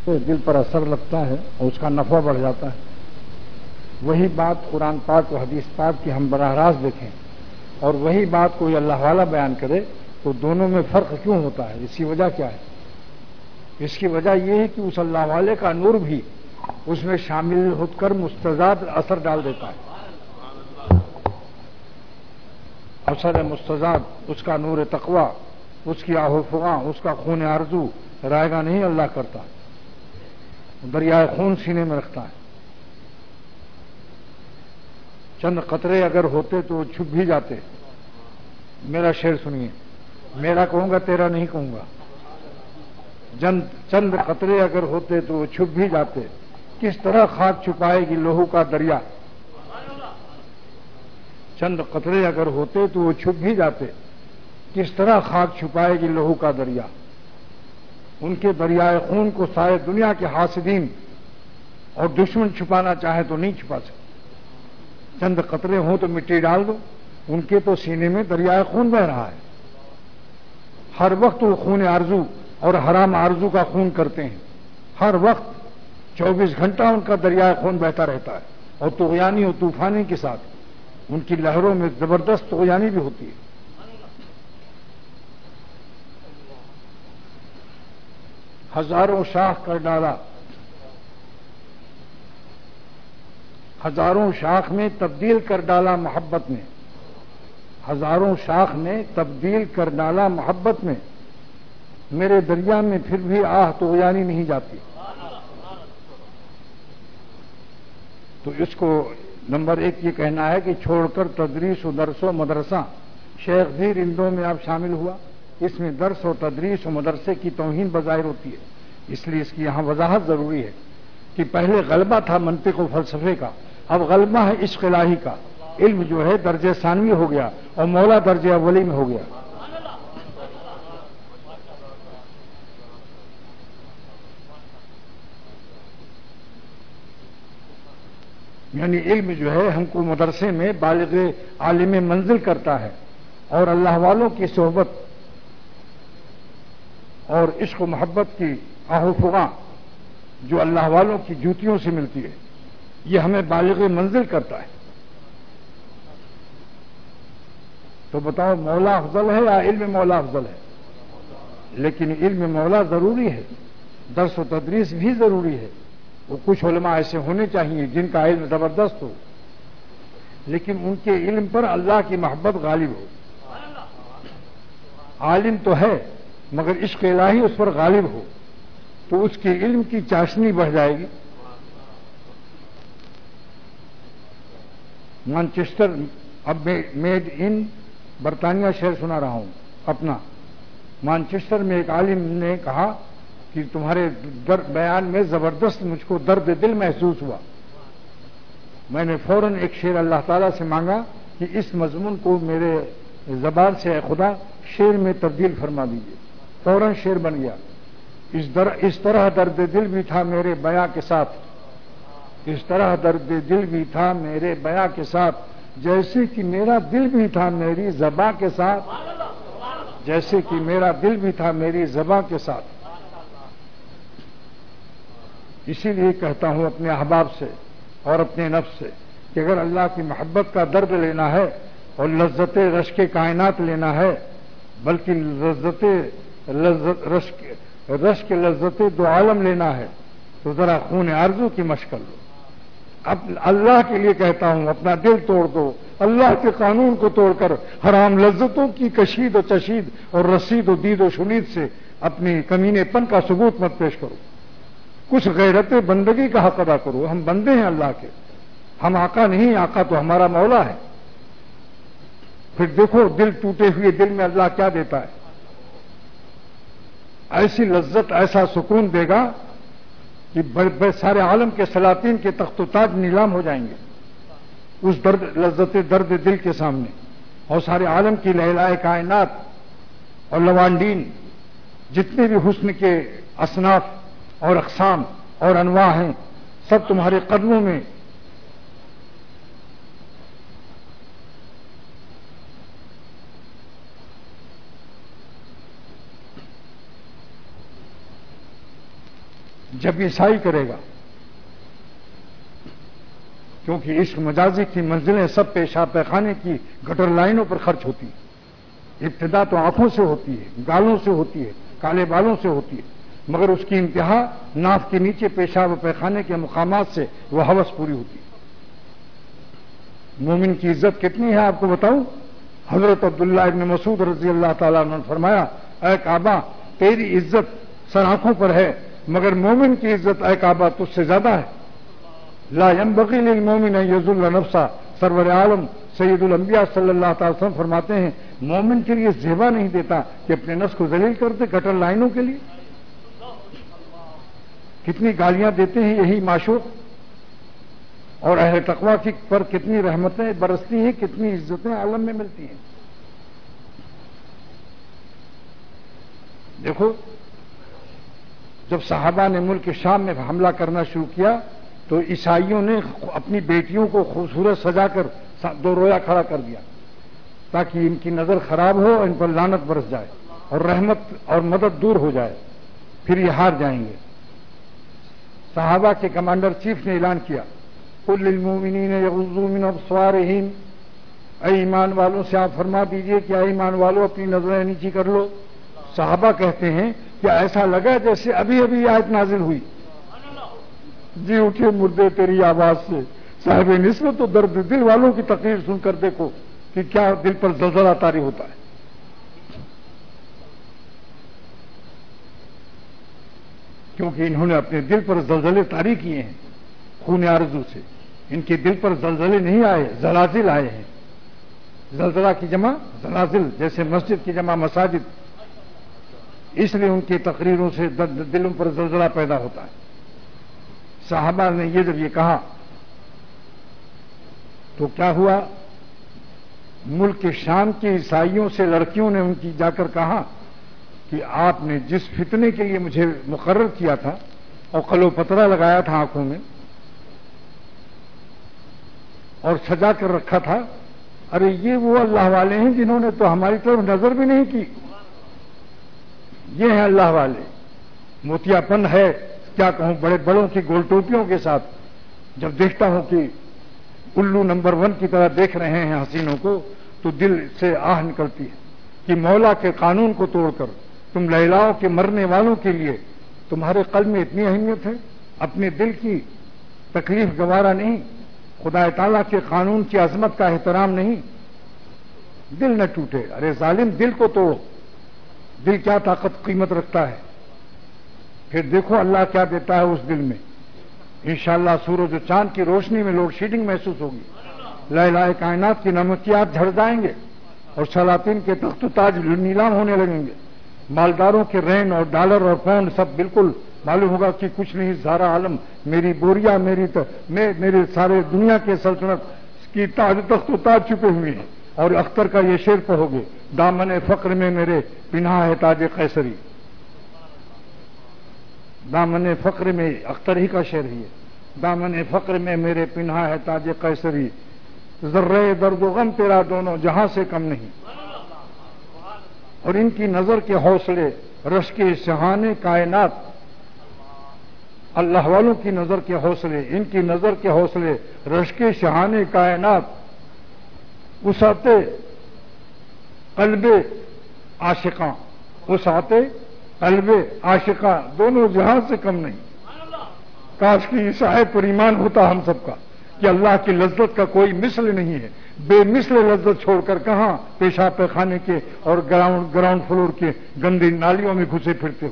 دل پر اثر لگتا ہے اور اس کا نفع بڑھ جاتا ہے. وہی بات قرآن پاک و حدیث پاک کی ہم براہ راست دیکھیں اور وہی بات کوئی اللہ والا بیان کرے تو دونوں میں فرق کیوں ہوتا ہے؟ اس کی وجہ کیا ہے؟ اس کی وجہ یہ ہے کہ اس اللہ والے کا نور بھی اس میں شامل ہو کر مستضاد اثر ڈال دیتا ہے. اثر مستضاد، اس کا نور تقویٰ، اس کی آہ و فغاں، اس کا خون آرزو رائے گا نہیں اللہ کرتا، دریائے خون سینے میں رکھتا ہے. چند قطرے اگر ہوتے تو چھپ بھی جاتے. میرا شعر سنیے، میرا کہوں گا تیرا نہیں کہوں گا. چند قطرے اگر ہوتے تو چھپ بھی جاتے، کس طرح خاک چھپائے گی لہو کا دریا. چند قطرے اگر ہوتے تو وہ چھپ بھی جاتے، کس طرح خاک چھپائے گی لہو کا دریا. ان کے دریائے خون کو سارے دنیا کے حاسدین اور دشمن چھپانا چاہے تو نہیں چھپا سکتے. چند قطرے ہوں تو مٹی ڈال دو، ان کے تو سینے میں دریائے خون بہ رہا ہے. ہر وقت وہ خون آرزو اور حرام آرزو کا خون کرتے ہیں. ہر وقت 24 گھنٹہ ان کا دریائے خون بہتا رہتا ہے اور طغیانی اور طوفانی کے ساتھ ان کی لہروں میں زبردست طغیانی بھی ہوتی ہے. ہزاروں شاخ کر ڈالا، ہزاروں شاخ میں تبدیل کر ڈالا محبت نے. ہزاروں شاخ میں تبدیل کر ڈالا محبت میں، میرے دریا میں پھر بھی آہ طغیانی نہیں جاتی. تو اس کو نمبر 1 یہ کہنا ہے کہ چھوڑ کر تدریس و درس و مدرسہ، شیخ بھی رندوں میں اب شامل ہوا. اس میں درس و تدریس و مدرسے کی توہین بظاہر ہوتی ہے. اس لیے اس کی یہاں وضاحت ضروری ہے کہ پہلے غلبہ تھا منطق و فلسفے کا، اب غلبہ ہے عشق الہی کا. علم جو ہے درجہ ثانوی ہو گیا اور مولا درجہ اولی میں ہو گیا. یعنی علم جو ہے ہم کو مدرسے میں بالغ عالم منزل کرتا ہے اور اللہ والوں کی صحبت اور عشق و محبت کی آہ و فغاں جو اللہ والوں کی جوتیوں سے ملتی ہے یہ ہمیں بالغ منزل کرتا ہے. تو بتاؤ مولا افضل ہے یا علم مولا افضل ہے؟ لیکن علم مولا ضروری ہے، درس و تدریس بھی ضروری ہے. وہ کچھ علماء ایسے ہونے چاہیے جن کا علم زبردست ہو لیکن ان کے علم پر اللہ کی محبت غالب ہو. عالم تو ہے مگر عشق الہی اس پر غالب ہو تو اس کے علم کی چاشنی بڑھ جائے گی. مانچسٹر، اب میڈ ان برطانیہ شہر سنا رہا ہوں اپنا. مانچسٹر میں ایک عالم نے کہا کہ تمہارے بیان میں زبردست مجھ کو درد دل محسوس ہوا. میں نے فوراً ایک شعر اللہ تعالیٰ سے مانگا کہ اس مضمون کو میرے زبان سے اے خدا شعر میں تبدیل فرما دیجیے. فوراً شعر بن گیا. اس طرح درد دل بھی تھا میرے بیاں کے ساتھ، اس طرح درد دل بھی تھا میرے بیاں کے ساتھ، جیسے کہ میرا دل بھی تھا میری زباں کے ساتھ، جیسے کہ میرا دل بھی تھا میری زباں کے ساتھ. اسی لیے کہتا ہوں اپنے احباب سے اور اپنے نفس سے کہ اگر اللہ کی محبت کا درد لینا ہے اور لذت رشک کائنات لینا ہے بلکہ رشک لذت دو عالم لینا ہے تو ذرا خون آرزو کی مشق کر لو. اب اللہ کے لیے کہتا ہوں اپنا دل توڑ دو، اللہ کے قانون کو توڑ کر حرام لذتوں کی کشید و چشید اور رسید و دید و شنید سے اپنی کمینے پن کا ثبوت مت پیش کرو. کچھ غیرت بندگی کا حق ادا کرو. ہم بندے ہیں اللہ کے، ہم آقا نہیں، آقا تو ہمارا مولا ہے. پھر دیکھو دل ٹوٹے ہوئے دل میں اللہ کیا دیتا ہے. ایسی لذت، ایسا سکون دے گا کہ سارے عالم کے سلاطین کے تخت و تاج نیلام ہو جائیں گے اس لذت درد دل کے سامنے. اور سارے عالم کی لہلائے کائنات اور لوانڈین جتنے بھی حسن کے اصناف اور اقسام اور انواع ہیں سب تمہارے قدموں میں جب عیسائی کرے گا، کیونکہ عشق مجازی کی منزلیں سب پیشاب پیخانے کی گٹر لائنوں پر خرچ ہوتی ہے۔ ابتدا تو آنکھوں سے ہوتی ہے، گالوں سے ہوتی ہے، کالے بالوں سے ہوتی ہے، مگر اس کی انتہا ناف کے نیچے پیشاب و پیخانے کے مقامات سے وہ ہوس پوری ہوتی ہے۔ مومن کی عزت کتنی ہے آپ کو بتاؤں؟ حضرت عبداللہ ابن مسعود رضی اللہ تعالیٰ عنہ نے فرمایا، اے کعبہ تیری عزت سر آنکھوں پر ہے، مگر مومن کی عزت اے کعبہ تجھ سے زیادہ ہے۔ لا ينبغي للمؤمن ان يذل نفسه، سرور عالم سید الانبیاء صلی اللہ تعالی وسلم فرماتے ہیں مومن کے لیے زیبا نہیں دیتا کہ اپنے نفس کو ذلیل کر دے گٹر لائنوں کے لیے۔ کتنی گالیاں دیتے ہیں یہی معشوق، اور اہل تقویٰ کی پر کتنی رحمتیں برستی ہیں، کتنی عزتیں عالم میں ملتی ہیں۔ دیکھو جب صحابہ نے ملک شام میں حملہ کرنا شروع کیا تو عیسائیوں نے اپنی بیٹیوں کو خوبصورت سجا کر دو رویا کھڑا کر دیا تاکہ ان کی نظر خراب ہو اور ان پر لعنت برس جائے اور رحمت اور مدد دور ہو جائے، پھر یہ ہار جائیں گے۔ صحابہ کے کمانڈر چیف نے اعلان کیا، قل للمؤمنین یغضوا من ابصارہم، اے ایمان والوں سے آپ فرما دیجئے کہ اے ایمان والوں اپنی نظریں نیچی کر لو۔ صحابہ کہتے ہیں کہ ایسا لگا جیسے ابھی ابھی یہ آیت نازل ہوئی۔ جی اٹھے مردے تیری آواز سے، صاحب نسبت و درد دل والوں کی تقریر سن کر دیکھو کہ کیا دل پر زلزلہ طاری ہوتا ہے۔ کیونکہ انہوں نے اپنے دل پر زلزلے طاری کیے ہیں خون آرزو سے، ان کے دل پر زلزلے نہیں آئے، زلازل آئے ہیں۔ زلزلہ کی جمع زلازل، جیسے مسجد کی جمع مساجد، اس لیے ان کی تقریروں سے دلوں پر زلزلہ پیدا ہوتا ہے۔ صحابہ نے یہ جب یہ کہا تو کیا ہوا، ملک شام کے عیسائیوں سے لڑکیوں نے ان کی جا کر کہا کہ آپ نے جس فتنے کے لیے مجھے مقرر کیا تھا اور قلو پترا لگایا تھا آنکھوں میں اور سجا کر رکھا تھا، ارے یہ وہ اللہ والے ہیں جنہوں نے تو ہماری طرف نظر بھی نہیں کی۔ یہ ہیں اللہ والے، موتیا پن ہے، کیا کہوں، بڑے بڑوں کی گول ٹوپیوں کے ساتھ جب دیکھتا ہوں کہ الو نمبر 1 کی طرح دیکھ رہے ہیں حسینوں کو تو دل سے آہ نکلتی ہے کہ مولا کے قانون کو توڑ کر تم لیلاؤ کے مرنے والوں کے لیے تمہارے قلب میں اتنی اہمیت ہے، اپنے دل کی تکلیف گوارا نہیں، خدا تعالیٰ کے قانون کی عظمت کا احترام نہیں، دل نہ ٹوٹے۔ ارے ظالم دل کو توڑو، دل کیا طاقت قیمت رکھتا ہے، پھر دیکھو اللہ کیا دیتا ہے اس دل میں۔ انشاءاللہ سورج و چاند کی روشنی میں لوڈ شیڈنگ محسوس ہوگی، لائلہ کائنات کی نمکیات جھڑ جائیں گے اور سلاطین کے تخت و تاج نیلام ہونے لگیں گے، مالداروں کے رین اور ڈالر اور پاؤنڈ سب بالکل معلوم ہوگا کہ کچھ نہیں، سارا عالم میری بوریا، میرے سارے دنیا کے سلطنت کی تاج تخت و تاج چھپے ہوئے ہیں۔ اور اختر کا یہ شعر پڑھو گے، دامن فقر میں میرے پنہا ہے تاج قیصری، دامن فقر میں، اختر ہی کا شعر ہی ہے، دامن فقر میں میرے پنہا ہے تاج قیصری، ذرے درد و غم تیرا دونوں جہاں سے کم نہیں۔ اور ان کی نظر کے حوصلے رش کے شہانے کائنات، اللہ والوں کی نظر کے حوصلے، ان کی نظر کے حوصلے رش کے شہانے کائنات، وسعت قلب عاشقاں، وسعت قلب عاشقاں، دونوں جہاں سے کم نہیں۔ کاش کی عیسائی پر ایمان ہوتا ہم سب کا کہ اللہ کی لذت کا کوئی مثل نہیں ہے، بے مثل لذت چھوڑ کر کہاں پیشاب پیخانے کے اور گراؤنڈ فلور کے گندی نالیوں میں گھسے پھرتے ہو۔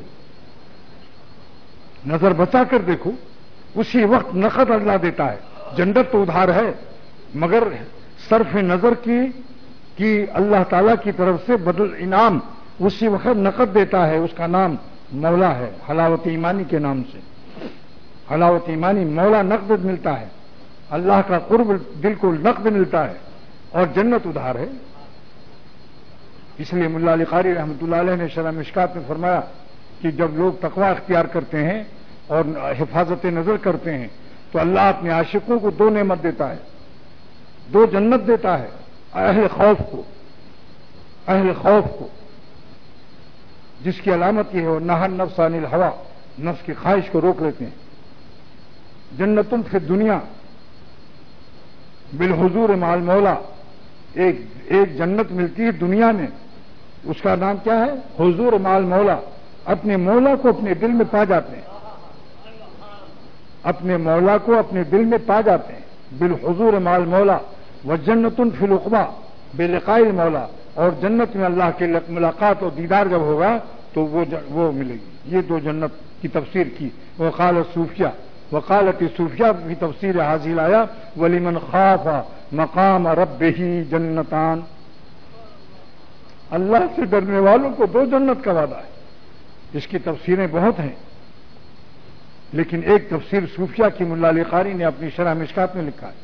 نظر بچا کر دیکھو، اسی وقت نقد اللہ دیتا ہے، جنت تو ادھار ہے، مگر صرف نظر کی اللہ تعالیٰ کی طرف سے بدل انعام اسی وقت نقد دیتا ہے، اس کا نام مولا ہے، حلاوت ایمانی کے نام سے، حلاوت ایمانی مولا نقد ملتا ہے، اللہ کا قرب دل کو نقد ملتا ہے اور جنت ادھار ہے۔ اس لیے ملا علی قاری رحمۃ اللہ علیہ نے شرح مشکات میں فرمایا کہ جب لوگ تقویٰ اختیار کرتے ہیں اور حفاظت نظر کرتے ہیں تو اللہ اپنے عاشقوں کو 2 نعمت دیتا ہے، 2 جنت دیتا ہے، اہل خوف کو جس کی علامت یہ ہے نہا النفس عن الہوی نفس کی خواہش کو روک لیتے ہیں. جنتن فی دنیا بالحضور مع المولا، ایک جنت ملتی ہے دنیا میں، اس کا نام کیا ہے؟ حضور مع المولا. اپنے مولا کو اپنے دل میں پا جاتے ہیں، اپنے مولا کو اپنے دل میں پا جاتے ہیں. بالحضور مع المولا وجنتن فی العقبہ بلقاء المولا، اور جنت میں اللہ کے ملاقات اور دیدار جب ہوگا تو وہ ملے گی. یہ دو جنت کی تفسیر کی. وقالت صوفیہ کی تفسیر حاصل آیا وَلِمَنْ خَافَ مَقَامَ رَبِّهِ جنتان. اللہ سے ڈرنے والوں کو دو جنت کا وعدہ ہے. اس کی تفسیریں بہت ہیں، لیکن ایک تفسیر صوفیہ کی ملا علی قاری نے اپنی شرح مشکات میں لکھا ہے.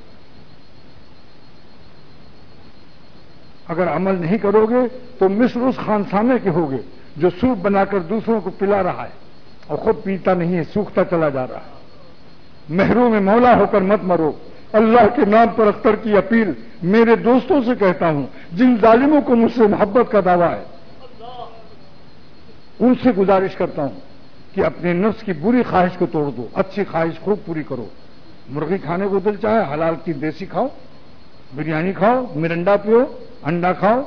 اگر عمل نہیں کرو گے تو مثل اس خانسامے کے ہوگے جو سوپ بنا کر دوسروں کو پلا رہا ہے اور خود پیتا نہیں ہے، سوکھتا چلا جا رہا ہے. محروم مولا ہو کر مت مرو. اللہ کے نام پر اختر کی اپیل میرے دوستوں سے کہتا ہوں جن ظالموں کو مجھ سے محبت کا دعویٰ ہے، ان سے گزارش کرتا ہوں کہ اپنے نفس کی بری خواہش کو توڑ دو، اچھی خواہش خوب پوری کرو. مرغی کھانے کو دل چاہے حلال کی دیسی کھاؤ، بریانی کھاؤ، مرنڈا پیو، انڈا کھاؤ.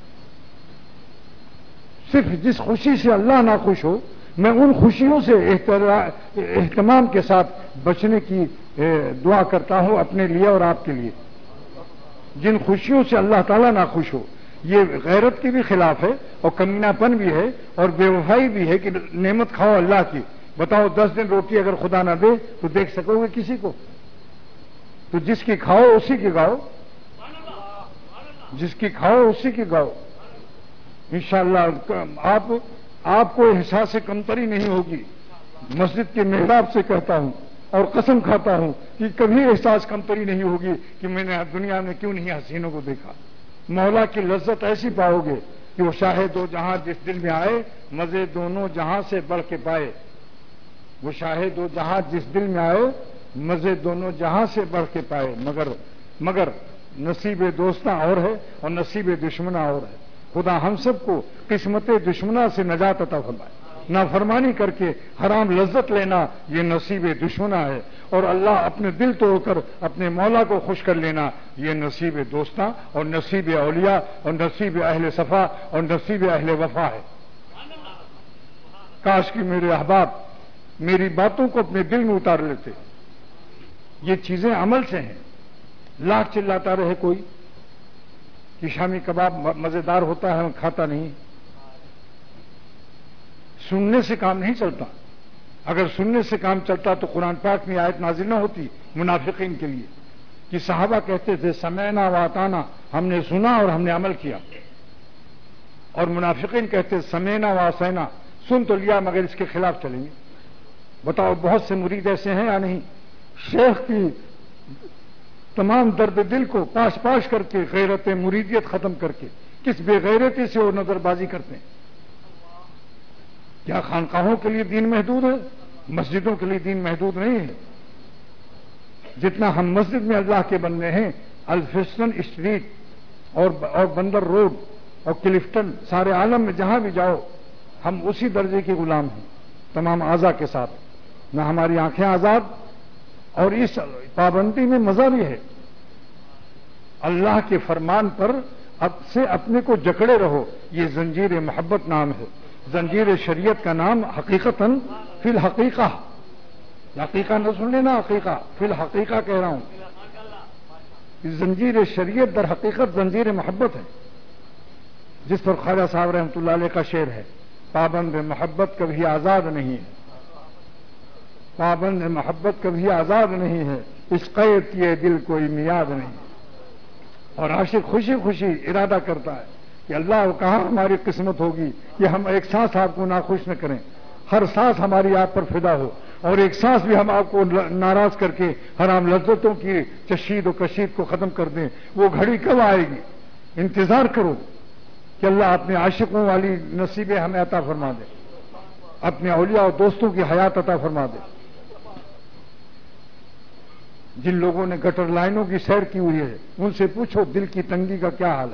صرف جس خوشی سے اللہ ناخوش ہو، میں ان خوشیوں سے اہتمام کے ساتھ بچنے کی دعا کرتا ہوں اپنے لیے اور آپ کے لیے. جن خوشیوں سے اللہ تعالیٰ ناخوش ہو، یہ غیرت کے بھی خلاف ہے اور کمینہ پن بھی ہے اور بے وفائی بھی ہے کہ نعمت کھاؤ اللہ کی. بتاؤ 10 دن روٹی اگر خدا نہ دے تو دیکھ سکو گے کسی کو؟ تو جس کی کھاؤ اسی کی گاؤ، جس کی کھاؤ اسی کی گاؤ. انشاءاللہ آپ کو احساس کمتری نہیں ہوگی. مسجد کے محراب سے کہتا ہوں اور قسم کھاتا ہوں کہ کبھی احساس کمتری نہیں ہوگی کہ میں نے دنیا میں کیوں نہیں حسینوں کو دیکھا. مولا کی لذت ایسی پاؤ گے کہ وہ شاہ دو جہاں جس دل میں آئے مزے دونوں جہاں سے بڑھ کے پائے. وہ شاہ دو جہاں جس دل میں آئے مزے دونوں جہاں سے بڑھ کے پائے. مگر نصیب دوستاں اور ہے اور نصیب دشمنا اور ہے. خدا ہم سب کو قسمت دشمنا سے نجات عطا فرمائے. نافرمانی کر کے حرام لذت لینا یہ نصیب دشمنا ہے، اور اللہ اپنے دل توڑ کر اپنے مولا کو خوش کر لینا یہ نصیب دوستاں اور نصیب اولیاء اور نصیب اہل صفا اور نصیب اہل وفا ہے. کاش کہ میرے احباب میری باتوں کو اپنے دل میں اتار لیتے. یہ چیزیں عمل سے ہیں. لاکھ چلاتا رہے کوئی کہ شامی کباب مزیدار ہوتا ہے، کھاتا نہیں. سننے سے کام نہیں چلتا. اگر سننے سے کام چلتا تو قرآن پاک میں آیت نازل نہ ہوتی منافقین کے لیے کہ صحابہ کہتے تھے سمعنا واطعنا، ہم نے سنا اور ہم نے عمل کیا. اور منافقین کہتے سمعنا وعصینا، سن تو لیا مگر اس کے خلاف چلیں گے. بتاؤ بہت سے مرید ایسے ہیں یا نہیں؟ شیخ کی تمام درد دل کو پاش کر کے غیرت مریدیت ختم کر کے کس بے غیرتی سے وہ نظر بازی کرتے ہیں. کیا خانقاہوں کے لیے دین محدود ہے؟ مسجدوں کے لیے دین محدود نہیں ہے. جتنا ہم مسجد میں اللہ کے بندے ہیں، الفسٹن اسٹریٹ اور بندر روڈ اور کلفٹن، سارے عالم میں جہاں بھی جاؤ ہم اسی درجے کے غلام ہیں تمام اعضاء کے ساتھ. نہ ہماری آنکھیں آزاد، اور اس پابندی میں مزہ بھی ہے. اللہ کے فرمان پر اب سے اپنے کو جکڑے رہو. یہ زنجیر محبت نام ہے. زنجیر شریعت کا نام حقیقتاً فی الحقیقہ، حقیقہ نہ سن لینا، حقیقہ فی الحقیقہ کہہ رہا ہوں. زنجیر شریعت در حقیقت زنجیر محبت ہے، جس پر خواجہ صاحب رحمۃ اللہ علیہ کا شعر ہے، پابند محبت کبھی آزاد نہیں ہے، پابند محبت کبھی آزاد نہیں ہے، اس قید کیے دل کوئی میاد نہیں. اور عاشق خوشی خوشی ارادہ کرتا ہے کہ اللہ کہاں ہماری قسمت ہوگی کہ ہم ایک سانس آپ کو ناخوش نہ کریں، ہر سانس ہماری آپ پر فدا ہو، اور ایک سانس بھی ہم آپ کو ناراض کر کے حرام لذتوں کی چشید و کشید کو ختم کر دیں. وہ گھڑی کب آئے گی؟ انتظار کرو کہ اللہ اپنے عاشقوں والی نصیبیں ہمیں عطا فرما دے، اپنے اولیاء اور دوستوں کی حیات عطا فرما دے. جن لوگوں نے گٹر لائنوں کی سیر کی ہوئی ہے ان سے پوچھو دل کی تنگی کا کیا حال ہے.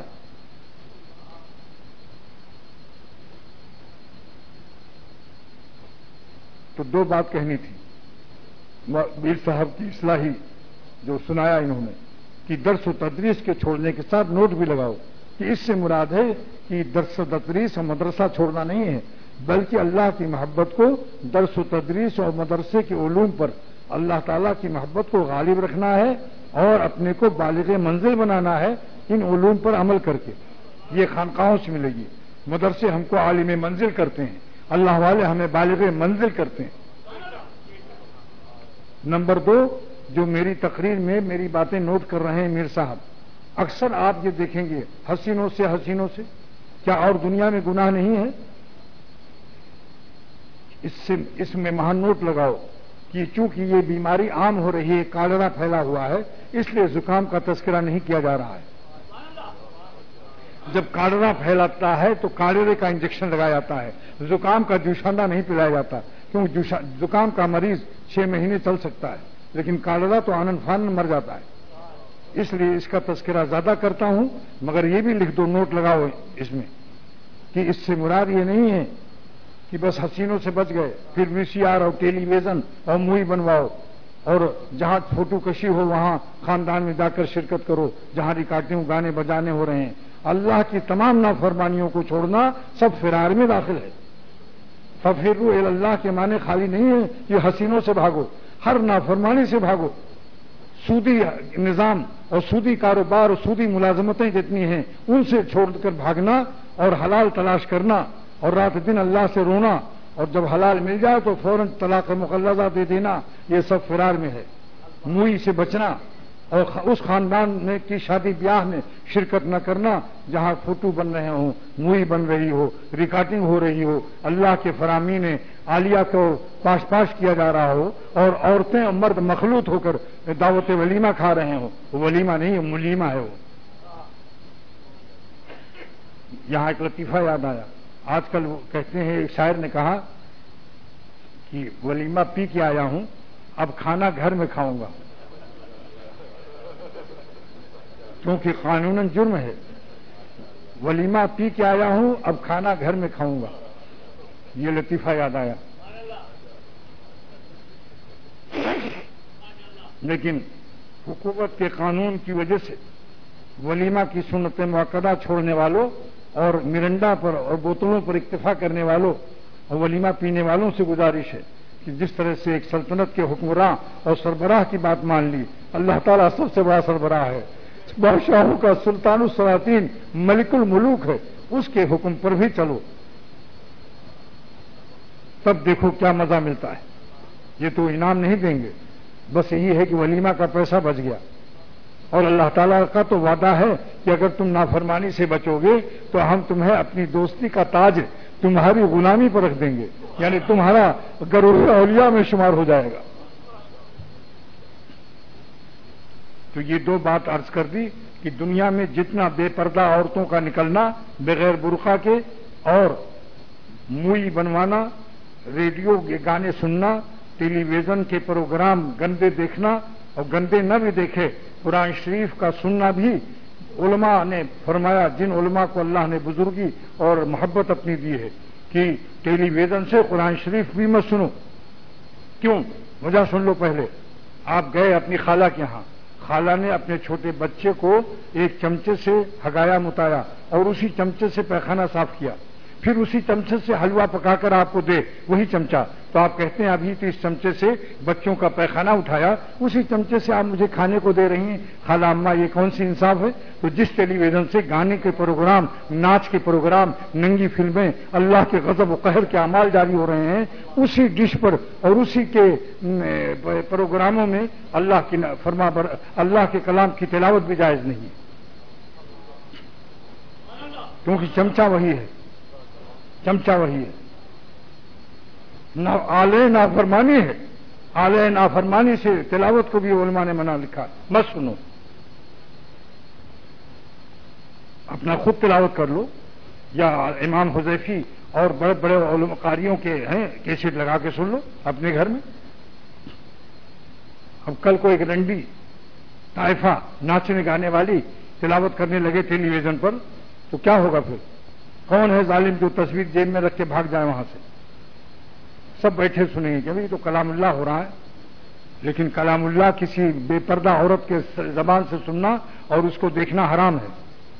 تو دو بات کہنی تھی. میر صاحب کی اصلاحی جو سنایا انہوں نے کہ درس و تدریس کے چھوڑنے کے ساتھ نوٹ بھی لگاؤ کہ اس سے مراد ہے کہ درس و تدریس اور مدرسہ چھوڑنا نہیں ہے، بلکہ اللہ کی محبت کو درس و تدریس اور مدرسے کے علوم پر اللہ تعالیٰ کی محبت کو غالب رکھنا ہے اور اپنے کو بالغ منزل بنانا ہے ان علوم پر عمل کر کے. یہ خانقاہوں سے ملے گی. مدرسے ہم کو عالم منزل کرتے ہیں، اللہ والے ہمیں بالغ منزل کرتے ہیں. نمبر 2، جو میری تقریر میں میری باتیں نوٹ کر رہے ہیں میر صاحب، اکثر آپ یہ دیکھیں گے حسینوں سے کیا اور دنیا میں گناہ نہیں ہے؟ اس میں مہان نوٹ لگاؤ کہ چونکہ یہ بیماری عام ہو رہی ہے، کالرا پھیلا ہوا ہے، اس لیے زکام کا تذکرہ نہیں کیا جا رہا ہے. جب کالرا پھیلاتا ہے تو کالرے کا انجیکشن لگایا جاتا ہے، زکام کا جوشاندہ نہیں پلایا جاتا، کیونکہ زکام کا مریض 6 مہینے چل سکتا ہے، لیکن کالرا تو آنن فانن مر جاتا ہے. اس لیے اس کا تذکرہ زیادہ کرتا ہوں، مگر یہ بھی لکھ دو، نوٹ لگاؤ اس میں کہ اس سے مراد یہ نہیں ہے کہ بس حسینوں سے بچ گئے، پھر VCR اور ٹیلی ویژن اور مووی بنواؤ اور جہاں فوٹو کشی ہو وہاں خاندان میں جا کر شرکت کرو، جہاں ریکارڈنگ گانے بجانے ہو رہے ہیں. اللہ کی تمام نافرمانیوں کو چھوڑنا سب فرار میں داخل ہے. ففروا الی اللہ کے معنی خالی نہیں ہے کہ حسینوں سے بھاگو، ہر نافرمانی سے بھاگو. سودی نظام اور سودی کاروبار اور سودی ملازمتیں جتنی ہیں ان سے چھوڑ کر بھاگنا اور حلال تلاش کرنا اور رات دن اللہ سے رونا، اور جب حلال مل جائے تو فوراً طلاق مغلظہ دے دینا، یہ سب فرار میں ہے. موئی سے بچنا اور اس خاندان میں کی شادی بیاہ میں شرکت نہ کرنا جہاں فوٹو بن رہے ہوں، مووی بن رہی ہو، ریکارڈنگ ہو رہی ہو، اللہ کے فرامین عالیہ کو پاش کیا جا رہا ہو اور عورتیں اور مرد مخلوط ہو کر دعوت ولیمہ کھا رہے ہوں. وہ ولیمہ نہیں، ملیمہ ہے. وہ یہاں ایک لطیفہ یاد آیا. آج کل وہ کہتے ہیں، ایک شاعر نے کہا کہ ولیمہ پی کے آیا ہوں، اب کھانا گھر میں کھاؤں گا، کیونکہ قانوناً جرم ہے. ولیمہ پی کے آیا ہوں، اب کھانا گھر میں کھاؤں گا. یہ لطیفہ یاد آیا. لیکن حکومت کے قانون کی وجہ سے ولیمہ کی سنت مؤکدہ چھوڑنے والوں اور مرنڈا پر اور بوتلوں پر اکتفا کرنے والوں اور ولیمہ پینے والوں سے گزارش ہے کہ جس طرح سے ایک سلطنت کے حکمراں اور سربراہ کی بات مان لی، اللہ تعالیٰ سب سے بڑا سربراہ ہے، بادشاہوں کا سلطان السلاطین ملک الملوک ہے، اس کے حکم پر بھی چلو، تب دیکھو کیا مزہ ملتا ہے. یہ تو انعام نہیں دیں گے، بس یہی ہے کہ ولیمہ کا پیسہ بچ گیا. اور اللہ تعالیٰ کا تو وعدہ ہے کہ اگر تم نافرمانی سے بچو گے تو ہم تمہیں اپنی دوستی کا تاج تمہاری غلامی پر رکھ دیں گے، یعنی تمہارا گروہ اولیاء میں شمار ہو جائے گا. تو یہ دو بات عرض کر دی کہ دنیا میں جتنا بے پردہ عورتوں کا نکلنا بغیر برقع کے اور موئی بنوانا، ریڈیو کے گانے سننا، ٹیلی ویژن کے پروگرام گندے دیکھنا اور گندے نہ بھی دیکھے قرآن شریف کا سننا بھی علماء نے فرمایا، جن علماء کو اللہ نے بزرگی اور محبت اپنی دی ہے کہ ٹیلی ویژن سے قرآن شریف بھی مت سنو. کیوں؟ وجہ سن لو. پہلے آپ گئے اپنی خالہ کے یہاں، خالہ نے اپنے چھوٹے بچے کو ایک چمچے سے ہگایا متایا اور اسی چمچے سے پیخانہ صاف کیا، پھر اسی چمچے سے حلوہ پکا کر آپ کو دے وہی چمچہ، تو آپ کہتے ہیں ابھی تو اس چمچے سے بچوں کا پیخانہ اٹھایا، اسی چمچے سے آپ مجھے کھانے کو دے رہی ہیں. خالہ اماں یہ کون سی انصاف ہے؟ تو جس ٹیلی ویژن سے گانے کے پروگرام، ناچ کے پروگرام، ننگی فلمیں، اللہ کے غضب و قہر کے اعمال جاری ہو رہے ہیں، اسی ڈش پر اور اسی کے پروگراموں میں اللہ کے کلام کی تلاوت بھی جائز نہیں ہے، کیونکہ چمچہ وہی ہے. آلے نافرمانی ہے. آلے نافرمانی سے تلاوت کو بھی علماء نے منع لکھا، مت سنو، اپنا خود تلاوت کر لو، یا امام حذیفی اور بڑے بڑے علماء قاریوں کے ہیں کیسٹ لگا کے سن لو اپنے گھر میں. اب کل کو ایک رنڈی طائفہ ناچنے گانے والی تلاوت کرنے لگے ٹیلی ویژن پر تو کیا ہوگا پھر؟ کون ہے ظالم جو تصویر جیب میں رکھ کے بھاگ جائے وہاں سے؟ سب بیٹھے سنیں گے کہ بھائی تو کلام اللہ ہو رہا ہے، لیکن کلام اللہ کسی بے پردہ عورت کے زبان سے سننا اور اس کو دیکھنا حرام ہے۔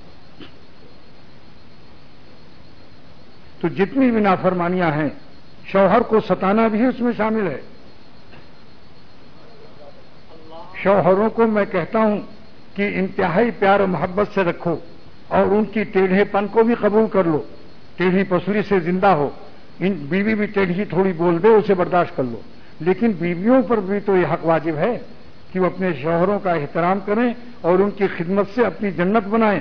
تو جتنی بھی نافرمانیاں ہیں، شوہر کو ستانا بھی اس میں شامل ہے۔ شوہروں کو میں کہتا ہوں کہ انتہائی پیار و محبت سے رکھو اور ان کی ٹیڑھے پن کو بھی قبول کر لو، ٹیڑھی پسلی سے زندہ ہو۔ بیوی بھی ٹیڑھی تھوڑی بول دے اسے برداشت کر لو، لیکن بیویوں پر بھی تو یہ حق واجب ہے کہ وہ اپنے شوہروں کا احترام کریں اور ان کی خدمت سے اپنی جنت بنائیں۔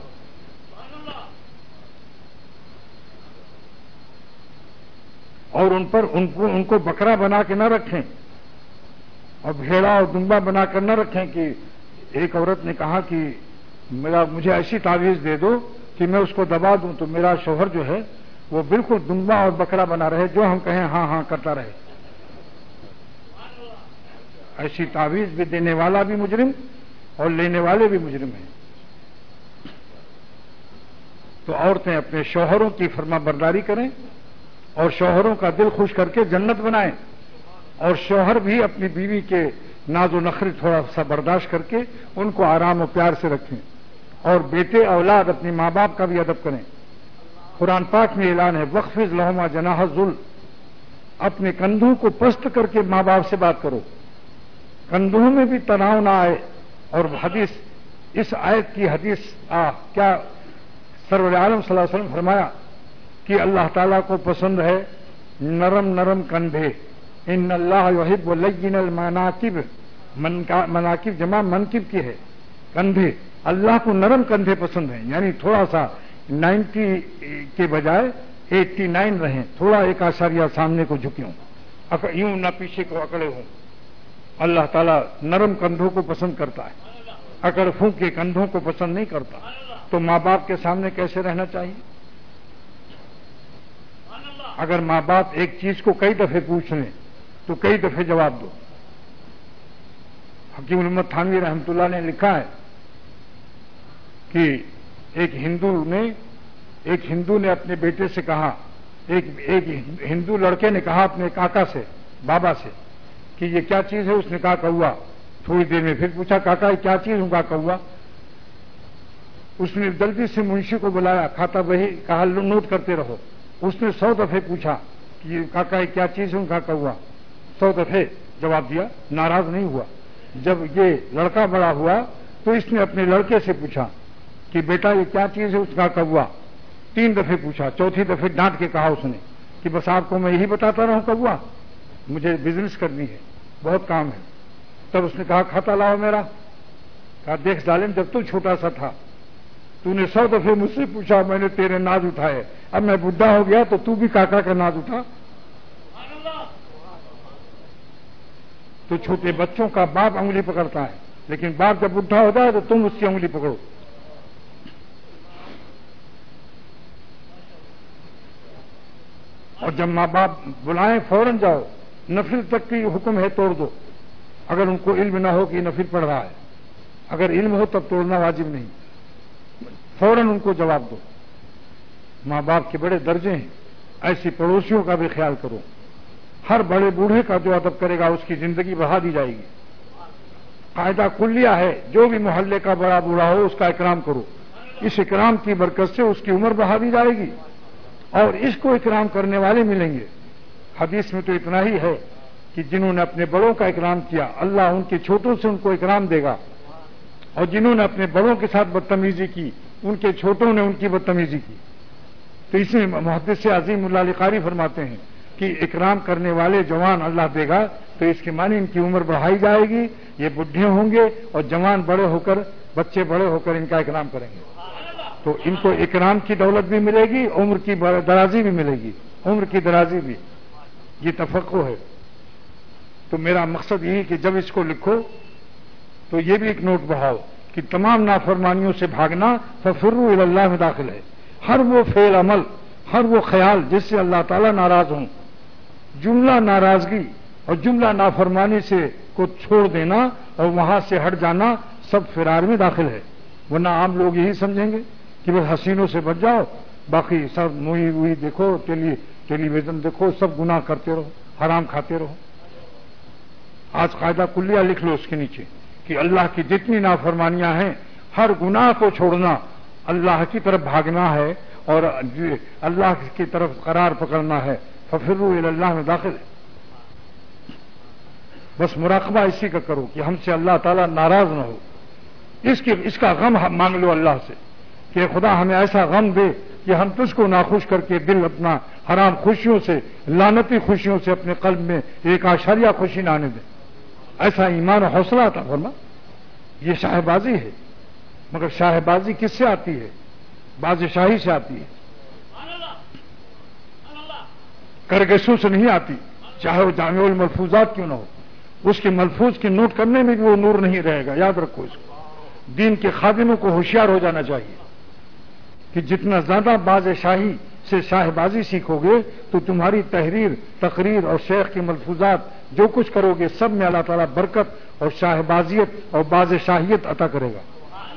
اور ان کو بکرا بنا کے نہ رکھیں اور بھیڑا اور دمبا بنا کر نہ رکھیں۔ کہ ایک عورت نے کہا کہ مجھے ایسی تعویذ دے دو کہ میں اس کو دبا دوں تو میرا شوہر جو ہے وہ بالکل دمبا اور بکرا بنا رہے، جو ہم کہیں ہاں ہاں کرتا رہے۔ ایسی تعویذ بھی دینے والا بھی مجرم اور لینے والے بھی مجرم ہیں۔ تو عورتیں اپنے شوہروں کی فرما برداری کریں اور شوہروں کا دل خوش کر کے جنت بنائیں، اور شوہر بھی اپنی بیوی کے ناز و نخری تھوڑا سا برداشت کر کے ان کو آرام و پیار سے رکھیں، اور بیٹے اولاد اپنے ماں باپ کا بھی ادب کریں۔ قرآن پاک میں اعلان ہے وَخْفِضْ لَهُمَا جَنَاحَ الذُّلِّ، اپنے کندھوں کو پست کر کے ماں باپ سے بات کرو، کندھوں میں بھی تناؤ نہ آئے۔ اور حدیث، اس آیت کی حدیث کیا سرور عالم صلی اللہ علیہ وسلم فرمایا کہ اللہ تعالیٰ کو پسند ہے نرم نرم کندھے، ان اللہ یحب لین المناکب، مناکب جمع منکب کی ہے، کندھے، اللہ کو نرم کندھے پسند ہیں، یعنی تھوڑا سا 90 کے بجائے 89 رہیں، تھوڑا ایک آشاریہ سامنے کو جھکے ہوں، یوں نہ پیچھے کو اکڑے ہوں۔ اللہ تعالیٰ نرم کندھوں کو پسند کرتا ہے، اکڑ پھونک کے کندھوں کو پسند نہیں کرتا۔ تو ماں باپ کے سامنے کیسے رہنا چاہیے؟ اگر ماں باپ ایک چیز کو کئی دفعے پوچھ لیں تو کئی دفعے جواب دو۔ حکیم الامت تھانوی رحمۃ اللہ نے لکھا ہے کہ ایک ہندو نے اپنے بیٹے سے کہا، ایک ہندو لڑکے نے کہا اپنے کاکا سے، بابا سے کہ یہ کیا چیز ہے؟ اس نے کہا کوا۔ تھوڑی دیر میں پھر پوچھا کاکا یہ کیا چیز؟ کہا کوا۔ اس نے جلدی سے منشی کو بلایا، کھاتا بہی کہا نوٹ کرتے رہو۔ اس نے 100 دفعے پوچھا کہ یہ کاکا یہ کیا چیز ہے؟ کہا کوا۔ 100 دفعے جواب دیا، ناراض نہیں ہوا۔ جب یہ لڑکا بڑا ہوا تو اس نے اپنے لڑکے سے پوچھا کہ بیٹا یہ کیا چیز ہے؟ اس کا کوا۔ 3 دفعے پوچھا، چوتھی دفعے ڈانٹ کے کہا اس نے کہ بس آپ کو میں یہی بتاتا رہوں کوا، مجھے بزنس کرنی ہے، بہت کام ہے۔ تب اس نے کہا کھاتا لاؤ میرا۔ کہا دیکھ ظالم، جب تو چھوٹا سا تھا تو نے 100 دفعے مجھ سے پوچھا، میں نے تیرے ناز اٹھائے، اب میں بڈھا ہو گیا تو بھی کاکا کا ناز اٹھا۔ تو چھوٹے بچوں کا باپ انگلی پکڑتا ہے، لیکن باپ جب بڈھا ہوتا ہے تو تم اس کی انگلی پکڑو۔ اور جب ماں باپ بلائیں فوراً جاؤ، نفل تک کی حکم ہے توڑ دو، اگر ان کو علم نہ ہو کہ نفل پڑھ رہا ہے، اگر علم ہو تب توڑنا واجب نہیں، فوراً ان کو جواب دو۔ ماں باپ کے بڑے درجے ہیں، ایسی پڑوسیوں کا بھی خیال کرو۔ ہر بڑے بوڑھے کا جو ادب کرے گا اس کی زندگی بڑھا دی جائے گی۔ قاعدہ کلیہ ہے، جو بھی محلے کا بڑا بوڑھا ہو اس کا اکرام کرو، اس اکرام کی برکت سے اس کی عمر بڑھا دی جائے گی اور اس کو اکرام کرنے والے ملیں گے۔ حدیث میں تو اتنا ہی ہے کہ جنہوں نے اپنے بڑوں کا اکرام کیا اللہ ان کے چھوٹوں سے ان کو اکرام دے گا، اور جنہوں نے اپنے بڑوں کے ساتھ بدتمیزی کی ان کے چھوٹوں نے ان کی بدتمیزی کی۔ تو اس میں محدث عظیم اللہ علی قاری فرماتے ہیں کہ اکرام کرنے والے جوان اللہ دے گا تو اس کے معنی ان کی عمر بڑھائی جائے گی، یہ بڈھے ہوں گے اور جوان بڑے ہو کر، بچے بڑے ہو کر ان کا اکرام کریں گے، تو ان کو اکرام کی دولت بھی ملے گی، عمر کی درازی بھی ملے گی، عمر کی درازی بھی۔ یہ تفقع ہے۔ تو میرا مقصد یہی کہ جب اس کو لکھو تو یہ بھی ایک نوٹ بڑھاؤ کہ تمام نافرمانیوں سے بھاگنا ففروا الی اللہ میں داخل ہے۔ ہر وہ فعل عمل، ہر وہ خیال جس سے اللہ تعالیٰ ناراض ہوں، جملہ ناراضگی اور جملہ نافرمانی سے کو چھوڑ دینا اور وہاں سے ہٹ جانا سب فرار میں داخل ہے۔ ورنہ عام لوگ یہی سمجھیں گے کہ بس حسینوں سے بچ جاؤ، باقی سب موئی ہوئی دیکھو، ٹیلی ویژن دیکھو، سب گناہ کرتے رہو، حرام کھاتے رہو. آج قاعدہ کلیہ لکھ لو اس کے نیچے کہ اللہ کی جتنی نافرمانیاں ہیں ہر گناہ کو چھوڑنا، اللہ کی طرف بھاگنا ہے اور اللہ کی طرف قرار پکڑنا ہے. ففروا الی اللہ میں داخل ہے. بس مراقبہ اسی کا کرو کہ ہم سے اللہ تعالیٰ ناراض نہ ہو. اس کا غم مانگ لو اللہ سے کہ خدا ہمیں ایسا غم دے کہ ہم تجھ کو ناخوش کر کے دل اپنا حرام خوشیوں سے، لعنتی خوشیوں سے اپنے قلب میں ایک آشاریہ خوشی نہ آنے دے. ایسا ایمان و حوصلہ عطا فرما. یہ شاہ بازی ہے، مگر شاہ بازی کس سے آتی ہے؟ بادشاہی سے آتی ہے، کرگسوں سے نہیں آتی. چاہے وہ جامع الملفوظات کیوں نہ ہو، اس کے ملفوظ کے نوٹ کرنے میں بھی وہ نور نہیں رہے گا. یاد رکھو اس کو. دین کے خادموں کو ہوشیار ہو جانا چاہیے کہ جتنا زیادہ باز شاہی سے شاہ بازی سیکھو گے تو تمہاری تحریر، تقریر اور شیخ کے ملفوظات جو کچھ کرو گے سب میں اللہ تعالیٰ برکت اور شاہ بازیت اور باز شاہیت عطا کرے گا.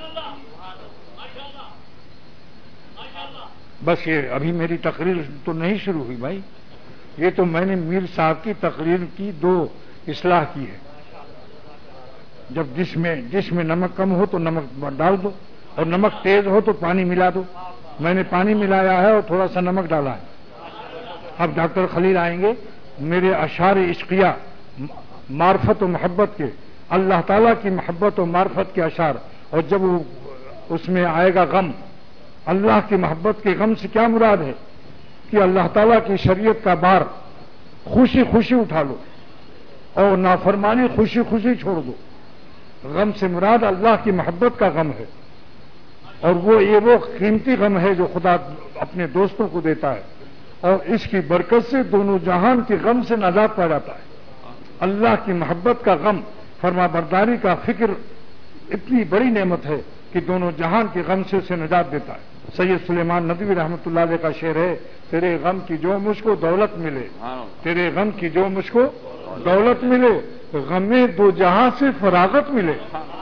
بس یہ ابھی میری تقریر تو نہیں شروع ہوئی بھائی، یہ تو میں نے میر صاحب کی تقریر کی 2 اصلاح کی ہے. جب جس میں نمک کم ہو تو نمک ڈال دو، اور نمک تیز ہو تو پانی ملا دو. میں نے پانی ملایا ہے اور تھوڑا سا نمک ڈالا ہے. اب ڈاکٹر خلیل آئیں گے، میرے اشعار عشقیہ معرفت و محبت کے، اللہ تعالیٰ کی محبت و معرفت کے اشعار، اور جب اس میں آئے گا غم، اللہ کی محبت کے غم سے کیا مراد ہے کہ اللہ تعالیٰ کی شریعت کا بار خوشی خوشی اٹھا لو اور نافرمانی خوشی خوشی چھوڑ دو. غم سے مراد اللہ کی محبت کا غم ہے، اور وہ قیمتی غم ہے جو خدا اپنے دوستوں کو دیتا ہے، اور اس کی برکت سے دونوں جہان کے غم سے نجات پا جاتا ہے. اللہ کی محبت کا غم، فرما برداری کا فکر اتنی بڑی نعمت ہے کہ دونوں جہان کے غم سے اسے نجات دیتا ہے. سید سلیمان ندوی رحمۃ اللہ علیہ کا شعر ہے، تیرے غم کی جو مجھ کو دولت ملے، تیرے غم کی جو مجھ کو دولت ملے، غم 2 جہاں سے فراغت ملے.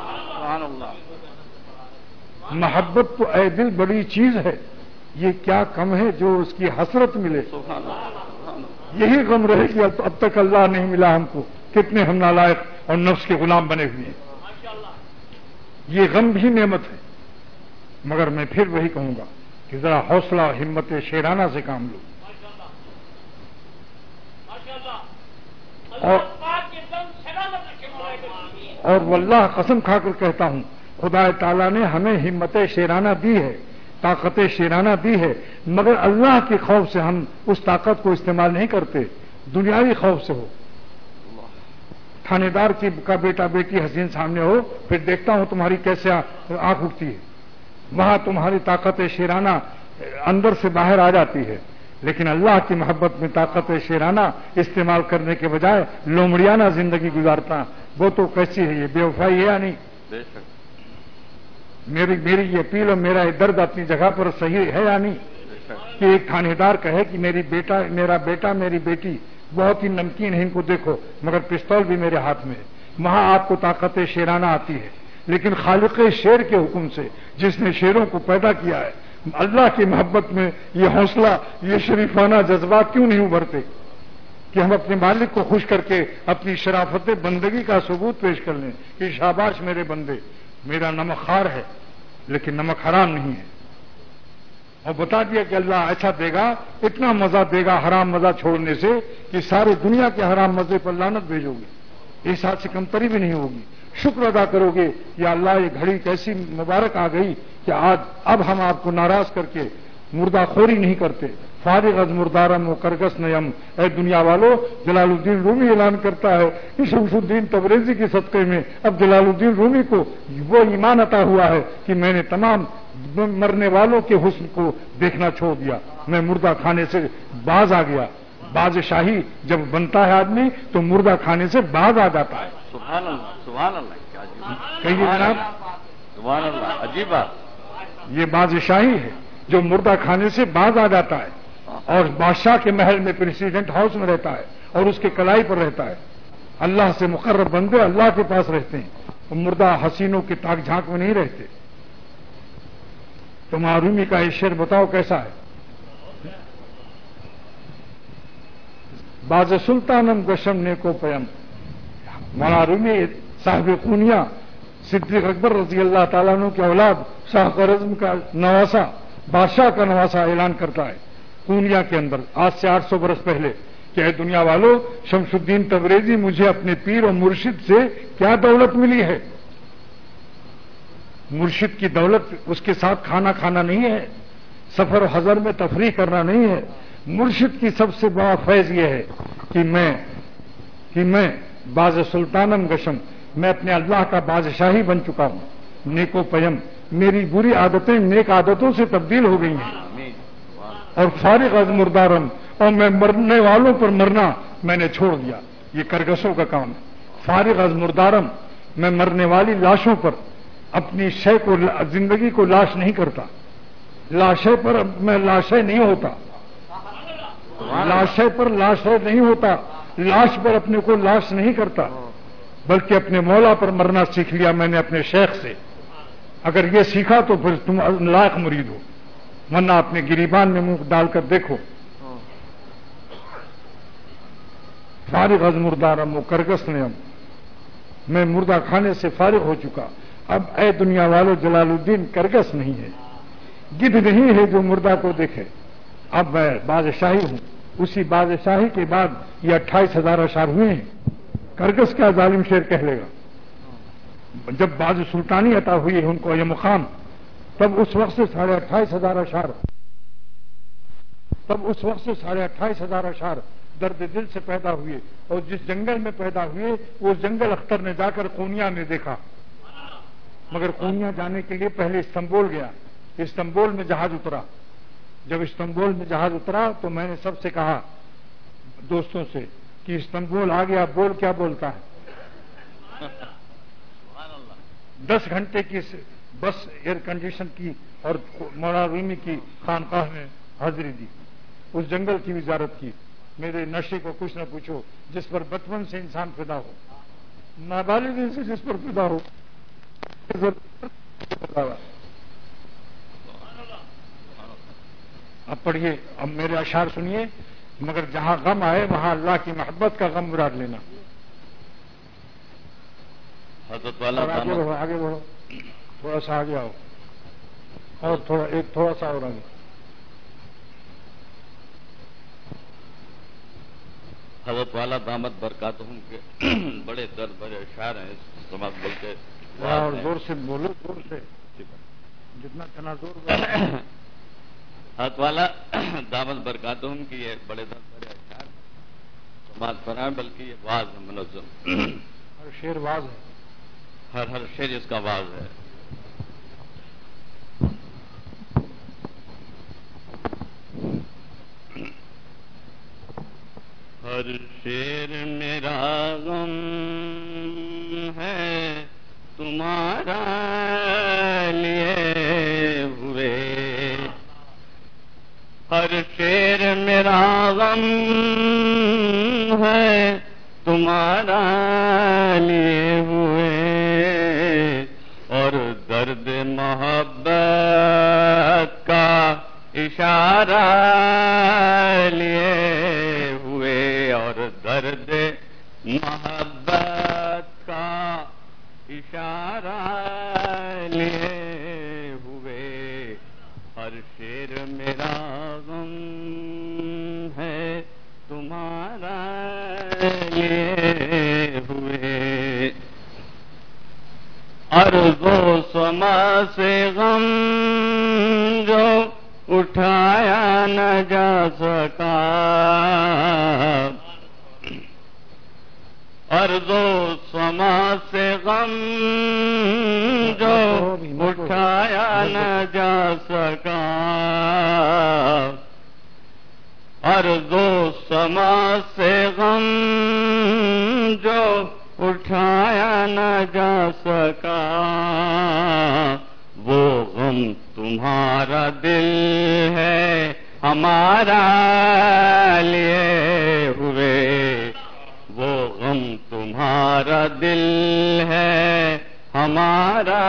محبت تو اے دل بڑی چیز ہے، یہ کیا کم ہے جو اس کی حسرت ملے. یہی غم رہے کہ اب تک اللہ نہیں ملا ہم کو، کتنے ہم نالائق اور نفس کے غلام بنے ہوئے ہیں. یہ غم بھی نعمت ہے، مگر میں پھر وہی کہوں گا کہ ذرا حوصلہ ہمت شیرانہ سے کام لو. اور واللہ قسم کھا کر کہتا ہوں، خدا تعالیٰ نے ہمیں ہمت شیرانہ دی ہے، طاقت شیرانہ دی ہے، مگر اللہ کے خوف سے ہم اس طاقت کو استعمال نہیں کرتے، دنیاوی خوف سے ہو. تھانے دار کا بیٹا بیٹی حسین سامنے ہو، پھر دیکھتا ہوں تمہاری کیسے آنکھ اٹھتی ہے، وہاں تمہاری طاقت شیرانہ اندر سے باہر آ جاتی ہے. لیکن اللہ کی محبت میں طاقت شیرانہ استعمال کرنے کے بجائے لومڑیانہ زندگی گزارتا، وہ تو کیسی ہے؟ یہ بے وفائی ہے یا نہیں؟ میری یہ اپیل اور میرا یہ درد اپنی جگہ پر صحیح ہے یا نہیں کہ ایک تھانے دار کہے کہ میرا بیٹا میری بیٹی بہت ہی نمکین ہے، ان کو دیکھو، مگر پستول بھی میرے ہاتھ میں ہے. وہاں آپ کو طاقت شیرانہ آتی ہے، لیکن خالق شیر کے حکم سے، جس نے شیروں کو پیدا کیا ہے، اللہ کی محبت میں یہ حوصلہ، یہ شریفانہ جذبات کیوں نہیں ابھرتے کہ ہم اپنے مالک کو خوش کر کے اپنی شرافت بندگی کا ثبوت پیش کر لیں کہ شاباش میرے بندے، میرا نمک خار ہے لیکن نمک حرام نہیں ہے. اور بتا دیا کہ اللہ ایسا دے گا، اتنا مزہ دے گا حرام مزہ چھوڑنے سے کہ ساری دنیا کے حرام مزے پر لعنت بھیجو گے، اس حد سے کمتری بھی نہیں ہوگی. شکر ادا کرو گے یا اللہ یہ گھڑی کیسی مبارک آ گئی کہ اب ہم آپ کو ناراض کر کے مردہ خوری نہیں کرتے. فارغ از مردارم و کرگس نیم. اے دنیا والو، جلال الدین رومی اعلان کرتا ہے کہ شمس الدین تبریزی کے صدقے میں اب جلال الدین رومی کو وہ ایمان عطا ہوا ہے کہ میں نے تمام مرنے والوں کے حسن کو دیکھنا چھوڑ دیا، میں مردہ کھانے سے باز آ گیا. باز شاہی جب بنتا ہے آدمی تو مردہ کھانے سے باز آ جاتا ہے. سبحان اللہ، سبحان اللہ. کہیے جناب، سبحان اللہ، عجیب بات. یہ باز شاہی ہے جو مردہ کھانے سے باز آ جاتا ہے اور بادشاہ کے محل میں، پریسیڈنٹ ہاؤس میں رہتا ہے اور اس کے کلائی پر رہتا ہے. اللہ سے مقرب بندے اللہ کے پاس رہتے ہیں، مردہ حسینوں کے تاک جھانک میں نہیں رہتے. تو معرومی کا یہ شعر بتاؤ کیسا ہے؟ باز سلطانم گشم نیکو پیم. مولانا رومی صاحب قونیہ صدیق اکبر رضی اللہ تعالیٰ عنہ کی اولاد شاہ خوارزم کا نواسا، بادشاہ کا نواسا اعلان کرتا ہے قونیہ کے اندر آج سے 800 برس پہلے کہ اے دنیا والوں، شمس الدین تبریزی مجھے اپنے پیر اور مرشد سے کیا دولت ملی ہے؟ مرشد کی دولت اس کے ساتھ کھانا کھانا نہیں ہے، سفر و حضر میں تفریح کرنا نہیں ہے. مرشد کی سب سے بڑا فیض یہ ہے کہ میں باز سلطانم گشم، میں اپنے اللہ کا بادشاہی بن چکا ہوں. نیکو پیم، میری بری عادتیں نیک عادتوں سے تبدیل ہو گئی ہیں. اور فارغ از مردارم، اور میں مرنے والوں پر مرنا میں نے چھوڑ دیا. یہ کرگسوں کا کام ہے. فارغ از مردارم، میں مرنے والی لاشوں پر اپنی شے کو، زندگی کو لاش نہیں کرتا. لاشے پر میں لاشے نہیں ہوتا، لاشے پر لاشے نہیں ہوتا، لاش پر اپنے کو لاش نہیں کرتا، بلکہ اپنے مولا پر مرنا سیکھ لیا میں نے اپنے شیخ سے. اگر یہ سیکھا تو پھر تم لائق مرید ہو، ورنہ اپنے گریبان میں منہ ڈال کر دیکھو. فارغ از مردارم و کرگس نیم، میں مردہ کھانے سے فارغ ہو چکا. اب اے دنیا والو، جلال الدین کرگس نہیں ہے، گدھ نہیں ہے جو مردہ کو دیکھے. اب میں بادشاہی ہوں. اسی بادشاہی کے بعد یہ 28,000 اشعار ہوئے ہیں. کرگس کیا ظالم شیر کہہ لے گا؟ جب باز سلطانی عطا ہوئی ہے ان کو یہ مقام، تب اس وقت سے 28,500 اشعار، تب اس وقت سے 28,500 اشعار درد دل سے پیدا ہوئے. اور جس جنگل میں پیدا ہوئے وہ جنگل اختر نے جا کر قونیہ میں دیکھا، مگر قونیہ جانے کے لیے پہلے استنبول گیا. استنبول میں جہاز اترا. جب استنبول میں جہاز اترا تو میں نے سب سے کہا، دوستوں سے، کہ استنبول آ گیا، بول کیا بولتا ہے؟ 10 گھنٹے کی بس ایئر کنڈیشن کی اور مولانا رومی کی خانقاہ میں حاضری دی. اس جنگل کی وزارت کی. میرے نشے کو کچھ نہ پوچھو، جس پر بچپن سے انسان پیدا ہو، نابالغ سے جس پر پیدا ہو. اب پڑھیے، اب میرے اشعار سنیے. مگر جہاں غم آئے وہاں اللہ کی محبت کا غم مراد لینا. حضرت والا آگے بڑھو، آگے بڑھو، تھوڑا سا آگے آؤ، اور تھوڑا سا اور آگے. حضرت والا دامت برکاتہم کے بڑے درد بھرے اشعار ہیں. سماج بولتے اور زور سے بولو، زور سے، جتنا کنا زور. حضرت والا دامت برکاتہم کی یہ بڑے درد بھرے اشعار سماج پر ہیں، بلکہ یہ واز ہے منظم. ہر شعر واز ہے، ہر شعر اس کا واز ہے. ہر شعر میرا غم ہے تمہارا لیے ہوئے. ہر شعر میرا غم ہے تمہارا لیے ہوئے، اور درد محبت کا اشارہ لیے ہوئے، اور درد محبت کا اشارہ لیے ہوئے. ہر شعر میرا غم ہے تمہارا لیے ہوئے. عرض و سما سے غم جو اٹھایا نہ جا سکا، عرض و سما سے غم جو اٹھایا نہ جا سکا، عرض و سما سے غم جو اٹھایا نہ جا سکا، وہ غم تمہارا دل ہے ہمارا لیے ہوئے، وہ غم تمہارا دل ہے ہمارا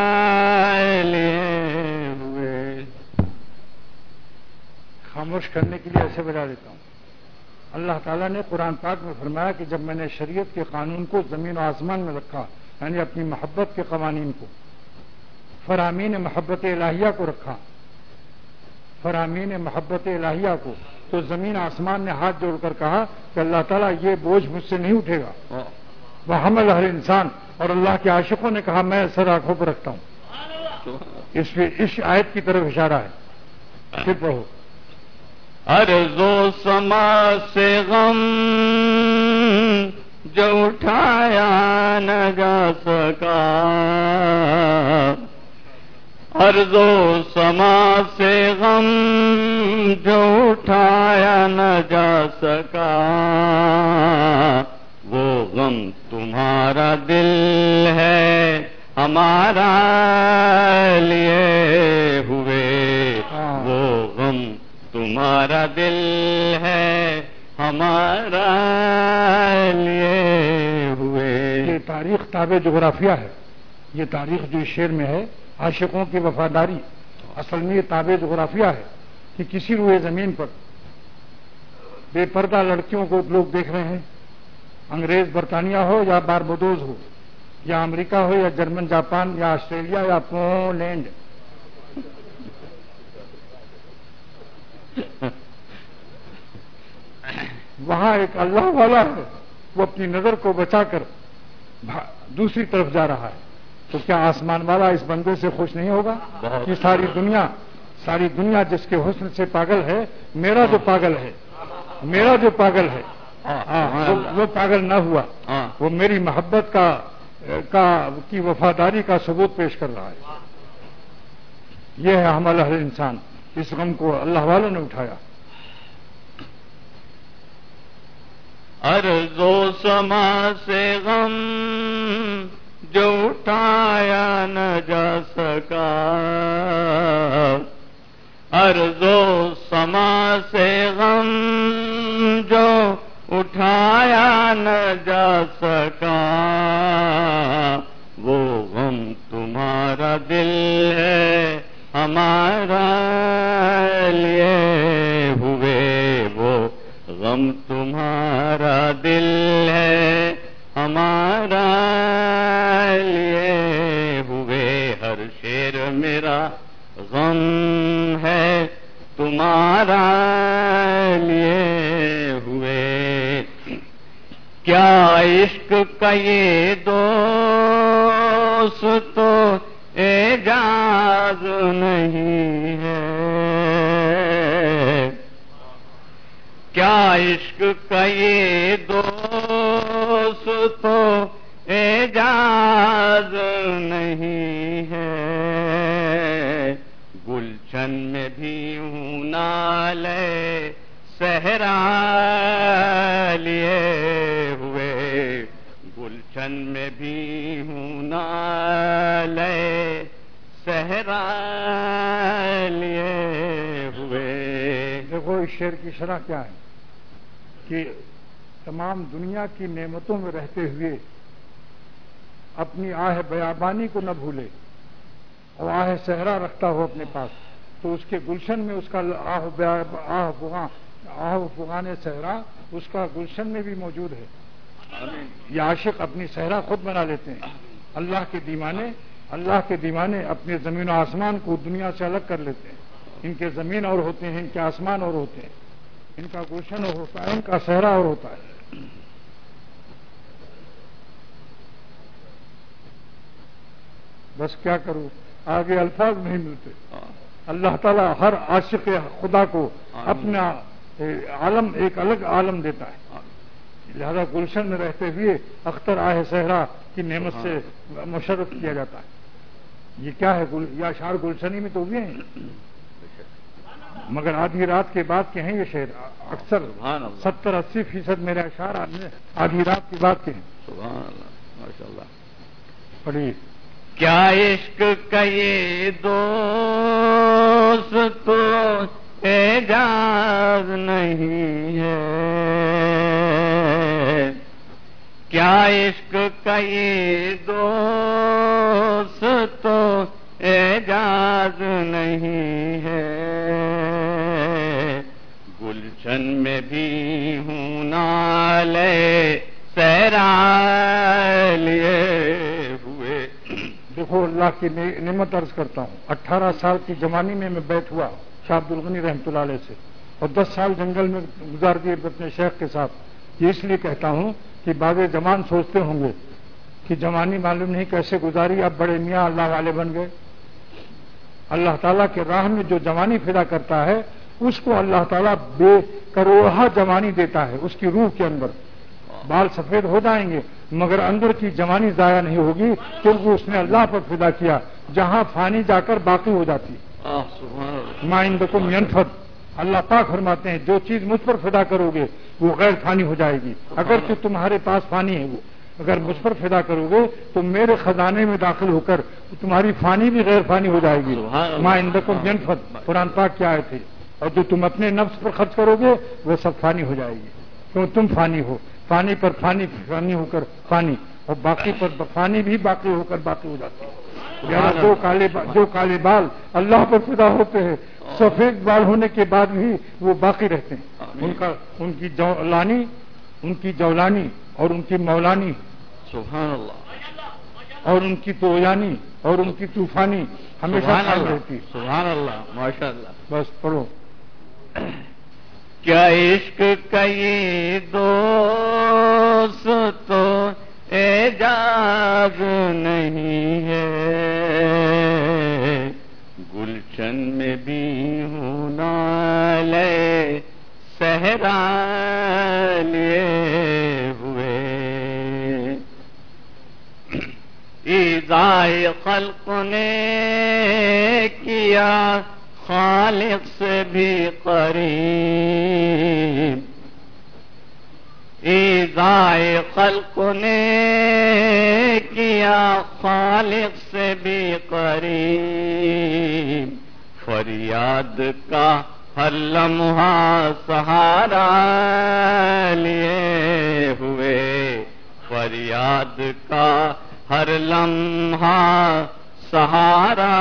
لیے ہوئے. خاموش کرنے کے لیے ایسے بجا دیتا ہوں. اللہ تعالیٰ نے قرآن پاک میں فرمایا کہ جب میں نے شریعت کے قانون کو زمین و آسمان میں رکھا، یعنی اپنی محبت کے قوانین کو، فرامین محبت الہیہ کو رکھا، فرامین محبت الہیہ کو، تو زمین آسمان نے ہاتھ جوڑ کر کہا کہ اللہ تعالیٰ یہ بوجھ مجھ سے نہیں اٹھے گا، وہ حمل ہر انسان، اور اللہ کے عاشقوں نے کہا میں سر آنکھوں پر رکھتا ہوں۔ اس آیت کی طرف اشارہ ہے، پھر پڑھو۔ عرض و سما سے غم جو اٹھایا نہ جا سکا، عرض و سما سے غم جو اٹھایا نہ جا سکا، وہ غم تمہارا دل ہے ہمارا لیے ہوئے، وہ غم تمہارا دل ہے ہمارا لیے ہوئے۔ یہ تاریخ تابع جغرافیہ ہے، یہ تاریخ جو اس شعر میں ہے عاشقوں کی وفاداری، اصل میں یہ تابع جغرافیہ ہے کہ کسی روئے زمین پر بے پردہ لڑکیوں کو لوگ دیکھ رہے ہیں، انگریز برطانیہ ہو یا باربڈوز ہو یا امریکہ ہو یا جرمن جاپان یا آسٹریلیا یا پولینڈ، وہاں ایک اللہ والا ہے، وہ اپنی نظر کو بچا کر دوسری طرف جا رہا ہے، تو کیا آسمان والا اس بندے سے خوش نہیں ہوگا کہ ساری دنیا جس کے حسن سے پاگل ہے، میرا جو پاگل ہے وہ پاگل نہ ہوا، وہ میری محبت کی وفاداری کا ثبوت پیش کر رہا ہے۔ یہ ہے حمل ہر انسان، اس غم کو اللہ والوں نے اٹھایا۔ عرض و سما سے غم جو اٹھایا نہ جا سکا، عرض و سما سے غم جو اٹھایا نہ جا سکا، وہ غم تمہارا دل ہے ہمارا لیے ہوئے، وہ غم تمہارا دل ہے ہمارا لیے ہوئے، ہر شعر میرا غم ہے تمہارا لیے ہوئے، کیا عشق کا یہ دوست تو اعجاز نہیں ہے، کیا عشق کا یہ دوست تو اعجاز نہیں ہے، گلشن میں بھی ہوں نالے صحرا لیے ہوئے، گلشن میں بھی ہوں نالے صحرا لیے ہوئے۔ دیکھو اس شعر کی شرح کیا ہے کہ تمام دنیا کی نعمتوں میں رہتے ہوئے اپنی آہ بیابانی کو نہ بھولے اور آہ صحرا رکھتا ہو اپنے پاس، تو اس کے گلشن میں اس کا آہ فغان صحرا اس کا گلشن میں بھی موجود ہے۔ یہ عاشق اپنی صحرا خود بنا لیتے ہیں، اللہ کے دیوانے اپنے زمین و آسمان کو دنیا سے الگ کر لیتے ہیں، ان کے زمین اور ہوتے ہیں، ان کے آسمان اور ہوتے ہیں، ان کا گلشن اور ہوتا ہے، ان کا صحرا اور ہوتا ہے۔ بس کیا کروں، آگے الفاظ نہیں ملتے۔ اللہ تعالیٰ ہر عاشق خدا کو اپنا عالم، ایک الگ عالم دیتا ہے، لہذا گلشن میں رہتے ہوئے اختر آہ صحرا کی نعمت سے مشرف کیا جاتا ہے۔ یہ کیا ہے، یہ اشعار گلشنی میں تو ہوئے ہیں، مگر آدھی رات کے بعد کے ہیں یہ شعر، اکثر 70-80% میرے اشعار آدھی رات کے بعد کے ہیں۔ سبحان اللہ، ماشاء اللہ۔ پڑھیے۔ کیا عشق کا یہ دوست تو اعجاز نہیں ہے، کیا عشق کا یہ دوست تو اعجاز نہیں ہے، گلشن گلشن میں بھی ہوں نالے صحرا لیے ہوئے. دیکھو اللہ کی نعمت عرض کرتا ہوں. 18 سال کی جوانی میں بیٹھ ہوا شاہ عبد الغنی رحمۃ اللہ علیہ سے، اور 10 سال جنگل میں گزار دیے اپنے شیخ کے ساتھ. یہ اس لیے کہتا ہوں کہ بعض جوان سوچتے ہوں گے کہ جوانی معلوم نہیں کیسے گزاری، اب بڑے میاں اللہ والے بن گئے. اللہ تعالیٰ کے راہ میں جو جوانی فدا کرتا ہے اس کو اللہ تعالیٰ بے کروڑہ جوانی دیتا ہے. اس کی روح کے اندر بال سفید ہو جائیں گے مگر اندر کی جوانی ضائع نہیں ہوگی، کیونکہ اس نے اللہ پر فدا کیا، جہاں فانی جا کر باقی ہو جاتی. ما عندکم ینفد. اللہ پاک فرماتے ہیں جو چیز مجھ پر فدا کرو گے وہ غیر فانی ہو جائے گی. اگر کہ تمہارے پاس فانی ہے، وہ اگر مجھ پر فدا کرو گے تو میرے خزانے میں داخل ہو کر تمہاری فانی بھی غیر فانی ہو جائے گی. ما عندکم ینفد قرآن پاک کی آیت ہے. اور جو تم اپنے نفس پر خرچ کرو گے وہ سب فانی ہو جائے گی، کیوں تم فانی ہو. فانی پر فانی، فانی ہو کر فانی، اور باقی پر فانی بھی باقی ہو کر باقی ہو جاتی ہے. جو کالے بال اللہ پر فدا ہوتے ہیں سفید بال ہونے کے بعد بھی وہ باقی رہتے ہیں. ان کی جولانی، ان کی جولانی اور ان کی مولانی سبحان اللہ، اور ان کی تویانی اور ان کی طوفانی ہمیشہ قائم رہتی. سبحان اللہ، ماشاء اللہ. بس پڑھو. کیا عشق کا یہ دوست تو اعجاز نہیں ہے، گلشن میں بھی ہوں نالے صحرا لیے ہوئے. ایذائے خلق نے کیا خالق سے بھی قریب، ایذائے خلق نے کیا خالق سے بھی قریب. فریاد کا ہر لمحہ سہارا لیے ہوئے، فریاد کا ہر لمحہ سہارا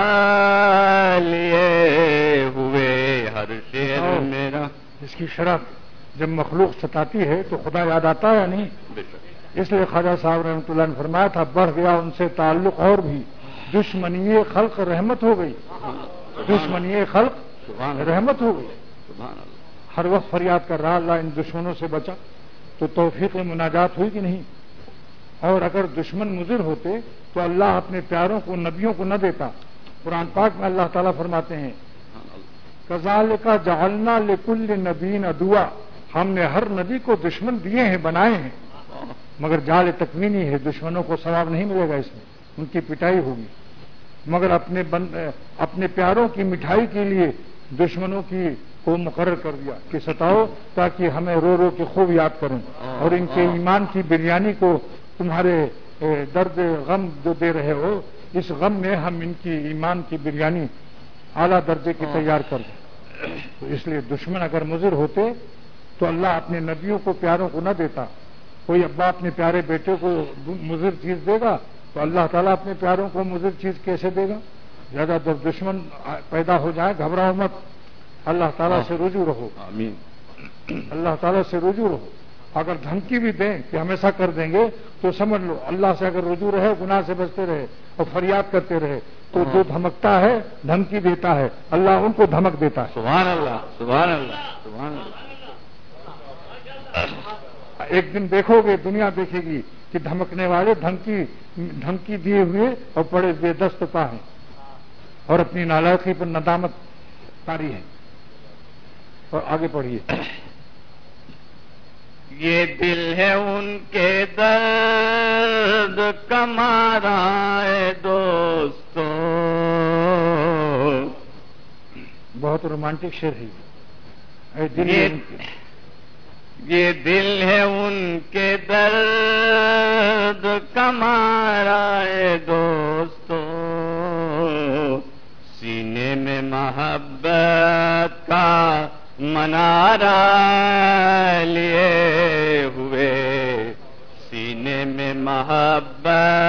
لیے ہوئے. ہر شعر میرا. اس کی شرح جب مخلوق ستاتی ہے تو خدا یاد آتا ہے یا نہیں؟ اس لیے خواجہ صاحب رحمۃ اللہ نے فرمایا تھا بڑھ گیا ان سے تعلق اور بھی دشمنی خلق رحمت ہو گئی. دشمنی خلق رحمت ہو گئی. ہر وقت فریاد کر رہا اللہ ان دشمنوں سے بچا، تو توفیق مناجات ہوئی کہ نہیں؟ اور اگر دشمن مضر ہوتے تو اللہ اپنے پیاروں کو، نبیوں کو نہ دیتا. قرآن پاک میں اللہ تعالیٰ فرماتے ہیں کذالک جعلنا لکل نبی عدوا. ہم نے ہر نبی کو دشمن دیے ہیں، بنائے ہیں، مگر جال تکوینی ہے. دشمنوں کو ثواب نہیں ملے گا، اس میں ان کی پٹائی ہوگی. مگر اپنے پیاروں کی مٹھائی کے لیے دشمنوں کی کو مقرر کر دیا کہ ستاؤ تاکہ ہمیں رو رو کے خوب یاد کریں، اور ان کے ایمان کی بریانی کو تمہارے درد غم جو دے رہے ہو اس غم میں ہم ان کی ایمان کی بریانی اعلیٰ درجے کی تیار کر دیں. تو اس لیے دشمن اگر مضر ہوتے تو اللہ اپنے نبیوں کو، پیاروں کو نہ دیتا. کوئی ابا اپنے پیارے بیٹے کو مضر چیز دے گا تو اللہ تعالیٰ اپنے پیاروں کو مضر چیز کیسے دے گا؟ زیادہ تر دشمن پیدا ہو جائے گھبراؤ مت، اللہ تعالیٰ سے رجوع رہو. آمین. اللہ تعالیٰ سے رجوع رہو. اگر دھمکی بھی دیں کہ ہم ایسا کر دیں گے تو سمجھ لو اللہ سے اگر رجوع رہے، گناہ سے بچتے رہے اور فریاد کرتے رہے تو جو دھمکتا ہے، دھمکی دیتا ہے، اللہ ان کو دھمک دیتا ہے. سبحان اللہ، سبحان اللہ، سبحان اللہ. ایک دن دیکھو گے، دنیا دیکھے گی کہ دھمکنے والے دھمکی دیے ہوئے اور بڑے بے دست پا ہیں اور اپنی نالائقی پر ندامت طاری ہے. اور آگے پڑھیے. یہ دل ہے ان کے درد کا مارا اے دوستو. بہت رومانٹک شعر ہے یہ دل ہے ان کے درد کا مارا اے دوستو، سینے میں محبت کا منارہ لیے ہوئے، سینے میں محبت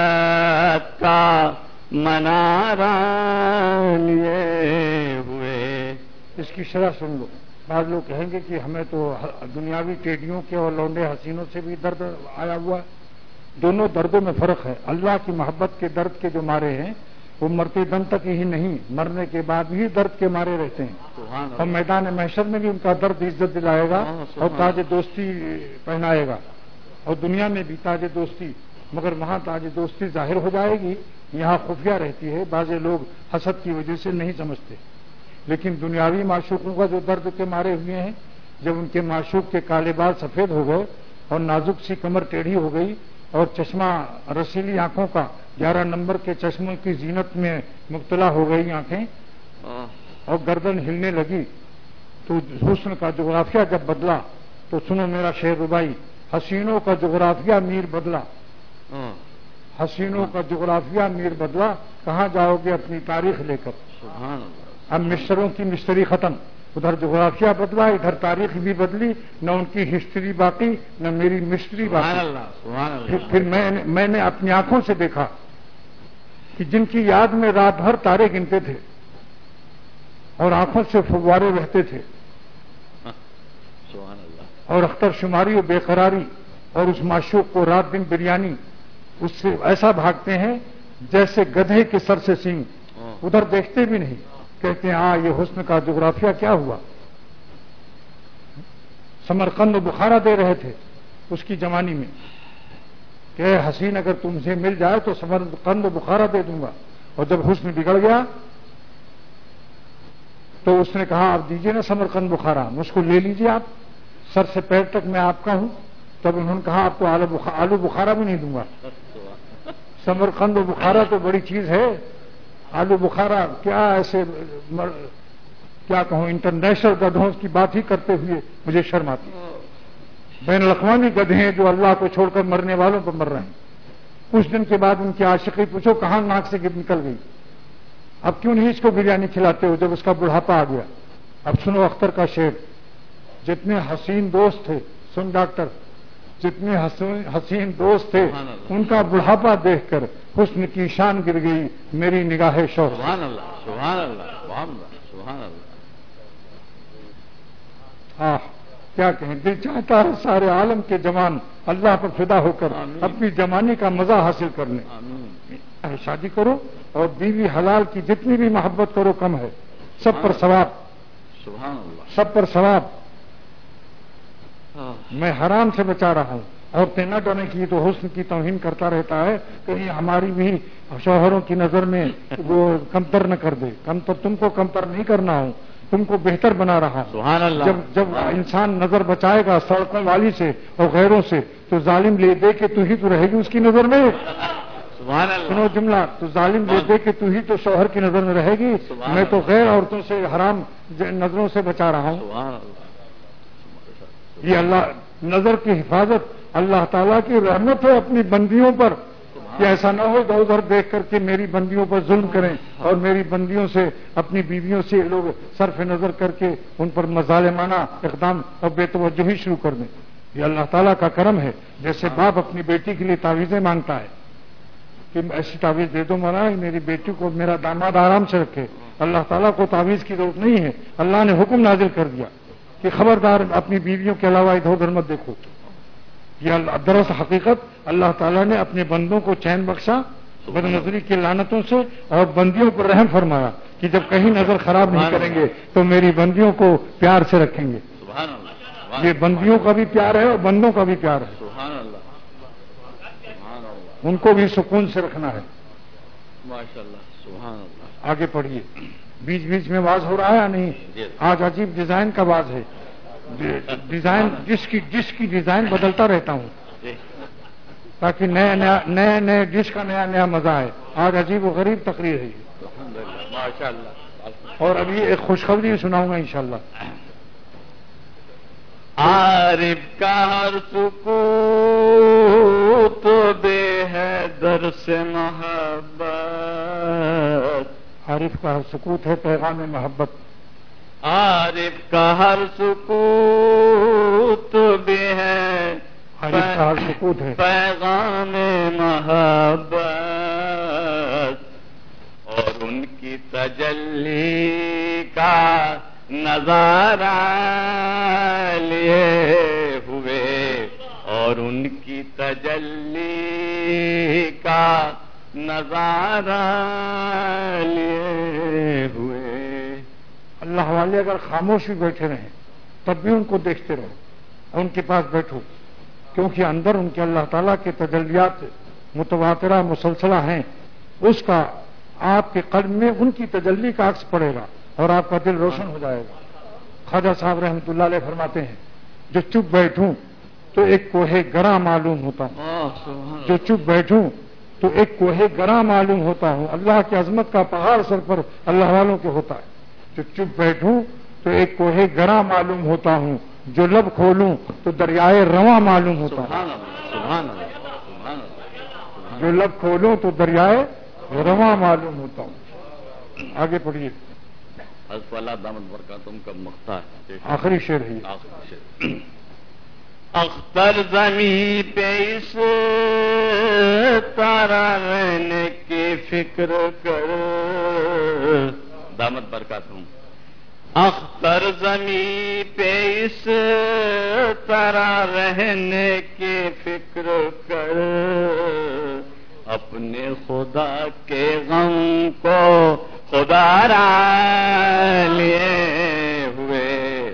کا منارہ لیے ہوئے. اس کی شرح سن لو. بعض لوگ کہیں گے کہ ہمیں تو دنیاوی ٹیڈیوں کے اور لونڈے حسینوں سے بھی درد آیا ہوا ہے. دونوں دردوں میں فرق ہے. اللہ کی محبت کے درد کے جو مارے ہیں وہ مرتے دم تک ہی نہیں، مرنے کے بعد بھی درد کے مارے رہتے ہیں. اور میدان محشر میں بھی ان کا درد عزت دلائے گا اور تاج دوستی پہنائے گا، اور دنیا میں بھی تاج دوستی. مگر وہاں تاج دوستی ظاہر ہو جائے گی، یہاں خفیہ رہتی ہے. بعض لوگ حسد کی وجہ سے نہیں سمجھتے. لیکن دنیاوی معشوقوں کا جو درد کے مارے ہوئے ہیں، جب ان کے معشوق کے کالے بال سفید ہو گئے اور نازک سی کمر ٹیڑھی ہو گئی اور چشمہ رسیلی آنکھوں کا 11 نمبر کے چشموں کی زینت میں مبتلا ہو گئی آنکھیں اور گردن ہلنے لگی، تو حسن کا جغرافیہ جب بدلا تو سنو میرا شعر ربائی، حسینوں کا جغرافیہ میر بدلا، حسینوں کا جغرافیہ میر بدلا، کہاں جاؤ گے اپنی تاریخ لے کر. اب مصروں کی مستری ختم، ادھر جغرافیہ بدلا، ادھر تاریخ بھی بدلی، نہ ان کی ہسٹری باقی نہ میری مسٹری باقی. پھر میں نے اپنی آنکھوں سے دیکھا کہ جن کی یاد میں رات بھر تارے گنتے تھے اور آنکھوں سے فوارے بہتے تھے اور اختر شماری و بے قراری اور اس معشوق کو رات دن بریانی، اس سے ایسا بھاگتے ہیں جیسے گدھے کے سر سے سینگ، ادھر دیکھتے بھی نہیں. کہتے ہیں ہاں یہ حسن کا جغرافیہ کیا ہوا. سمرقند و بخارا دے رہے تھے اس کی جوانی میں کہ اے حسین اگر تم سے مل جائے تو سمرقند و بخارا دے دوں گا. اور جب حسن بگڑ گیا تو اس نے کہا آپ دیجئے نا سمرقند بخارا، مجھ کو لے لیجئے آپ، سر سے پیر تک میں آپ کا ہوں. تب انہوں نے کہا آپ کو آلو بخارا بھی نہیں دوں گا. سمرقند و بخارا تو بڑی چیز ہے، آلو بخارا کیا ایسے کیا کہوں، انٹرنیشنل گدھوں کی بات ہی کرتے ہوئے مجھے شرم آتی. بین الاقوامی گدھے ہیں جو اللہ کو چھوڑ کر مرنے والوں پر مر رہے ہیں. کچھ دن کے بعد ان کی عاشقی پوچھو کہاں ناک سے نکل گئی. اب کیوں نہیں اس کو بریانی کھلاتے ہو جب اس کا بڑھاپا آ گیا. اب سنو اختر کا شعر، جتنے حسین دوست تھے، سن ڈاکٹر، جتنے حسین دوست تھے ان کا بڑھاپا دیکھ کر حسن کی شان گر گئی میری نگاہ شوق. سبحان اللہ، سبحان اللہ، سبحان اللہ، سبحان اللہ. کیا کہیں، دل چاہتا ہے سارے عالم کے جوان اللہ پر فدا ہو کر اپنی جوانی کا مزہ حاصل کر لیں. شادی کرو اور بیوی حلال کی جتنی بھی محبت کرو کم ہے، سب پر ثواب، سبحان اللہ، سب پر ثواب. میں حرام سے بچا رہا ہوں. عورتیں نہ ڈرنے کی تو حسن کی توہین کرتا رہتا ہے، کہیں ہماری بھی شوہروں کی نظر میں وہ کمتر نہ کر دے. تم کو کمتر نہیں کرنا ہوں، تم کو بہتر بنا رہا. سبحان اللہ. جب انسان نظر بچائے گا سڑکوں والی سے اور غیروں سے تو ظالم لے دے کہ تو ہی تو رہے گی اس کی نظر میں. سبحان اللہ. سنو جملہ، تو ظالم لے دے کہ تو ہی تو شوہر کی نظر میں رہے گی. میں تو غیر عورتوں سے حرام نظروں سے بچا رہا ہوں. سبحان اللہ. یہ اللہ نظر کی حفاظت اللہ تعالیٰ کی رحمت ہے اپنی بندیوں پر، کہ ایسا نہ ہو ادھر ادھر دیکھ کر کے میری بندیوں پر ظلم کریں اور میری بندیوں سے اپنی بیویوں سے لوگ صرف نظر کر کے ان پر مظالمانہ اقدام اور بے توجہی شروع کر دیں. یہ اللہ تعالیٰ کا کرم ہے. جیسے باپ اپنی بیٹی کے لیے تعویذیں مانگتا ہے کہ ایسی تعویذ دے دو مولا میری بیٹی کو میرا داماد آرام سے رکھے. اللہ تعالیٰ کو تعویذ کی ضرورت نہیں ہے. اللہ نے حکم نازل کر دیا کہ خبردار اپنی بیویوں کے علاوہ ادھر ادھر مت دیکھو. یہ دراصل حقیقت اللہ تعالیٰ نے اپنے بندوں کو چین بخشا بد نظری کی لعنتوں سے اور بندیوں پر رحم فرمایا کہ جب کہیں نظر خراب نہیں کریں گے تو میری بندیوں کو پیار سے رکھیں گے. سبحان اللہ. یہ بندیوں کا بھی پیار ہے اور بندوں کا بھی پیار ہے. سبحان اللہ. سبحان اللہ. ان کو بھی سکون سے رکھنا ہے. ماشاء اللہ. سبحان اللہ. آگے پڑھیے. بیچ بیچ میں واز ہو رہا ہے یا نہیں؟ آج عجیب ڈیزائن کا واز ہے. ڈیزائن ڈش کی ڈیزائن بدلتا رہتا ہوں تاکہ نئے ڈش کا نیا مزہ ہے. آج عجیب و غریب تقریر ہے. ماشاء اللہ. اور ابھی ایک خوشخبری سناؤں گا انشاءاللہ. عارف کا ہر سکوت بے ہے در سے محبت. عارف کا ہر سکوت ہے پیغام محبت. عارف کا ہر سکوت بھی ہے، عارف کا ہر سکوت ہے پیغام محبت. اور ان کی تجلی کا نظارہ لیے ہوئے اور ان کی تجلی کا نظارہ لیے ہوئے. اللہ والے اگر خاموش بھی بیٹھے رہیں تب بھی ان کو دیکھتے رہو اور ان کے پاس بیٹھو، کیونکہ اندر ان کے اللہ تعالیٰ کے تجلیات متواترہ مسلسلہ ہیں. اس کا آپ کے قلب میں ان کی تجلی کا عکس پڑے گا اور آپ کا دل روشن ہو جائے گا. خواجہ صاحب رحمۃ اللہ علیہ فرماتے ہیں جو چپ بیٹھوں تو ایک کوہ گراں معلوم ہوتا ہوں، جو چپ بیٹھوں تو ایک کوہ گراں معلوم ہوتا ہوں. اللہ کی عظمت کا پہاڑ سر پر اللہ والوں کے ہوتا ہے. جو چپ بیٹھوں تو ایک کوہ گراں معلوم ہوتا ہوں، جو لب کھولوں تو دریائے رواں معلوم ہوتا ہے. جو لب کھولوں تو دریائے رواں معلوم ہوتا ہوں. آگے پڑھیے. حضرت والا دامت برکاتہم کا مقطع ہے، آخری شعر ہے. اختر زمیں پہ اس طرح رہنے کی فکر کر. دامت برکاتہم. اختر زمیں پہ اس طرح رہنے کی فکر کر، اپنے خدا کے غم کو خدا را لیے ہوئے،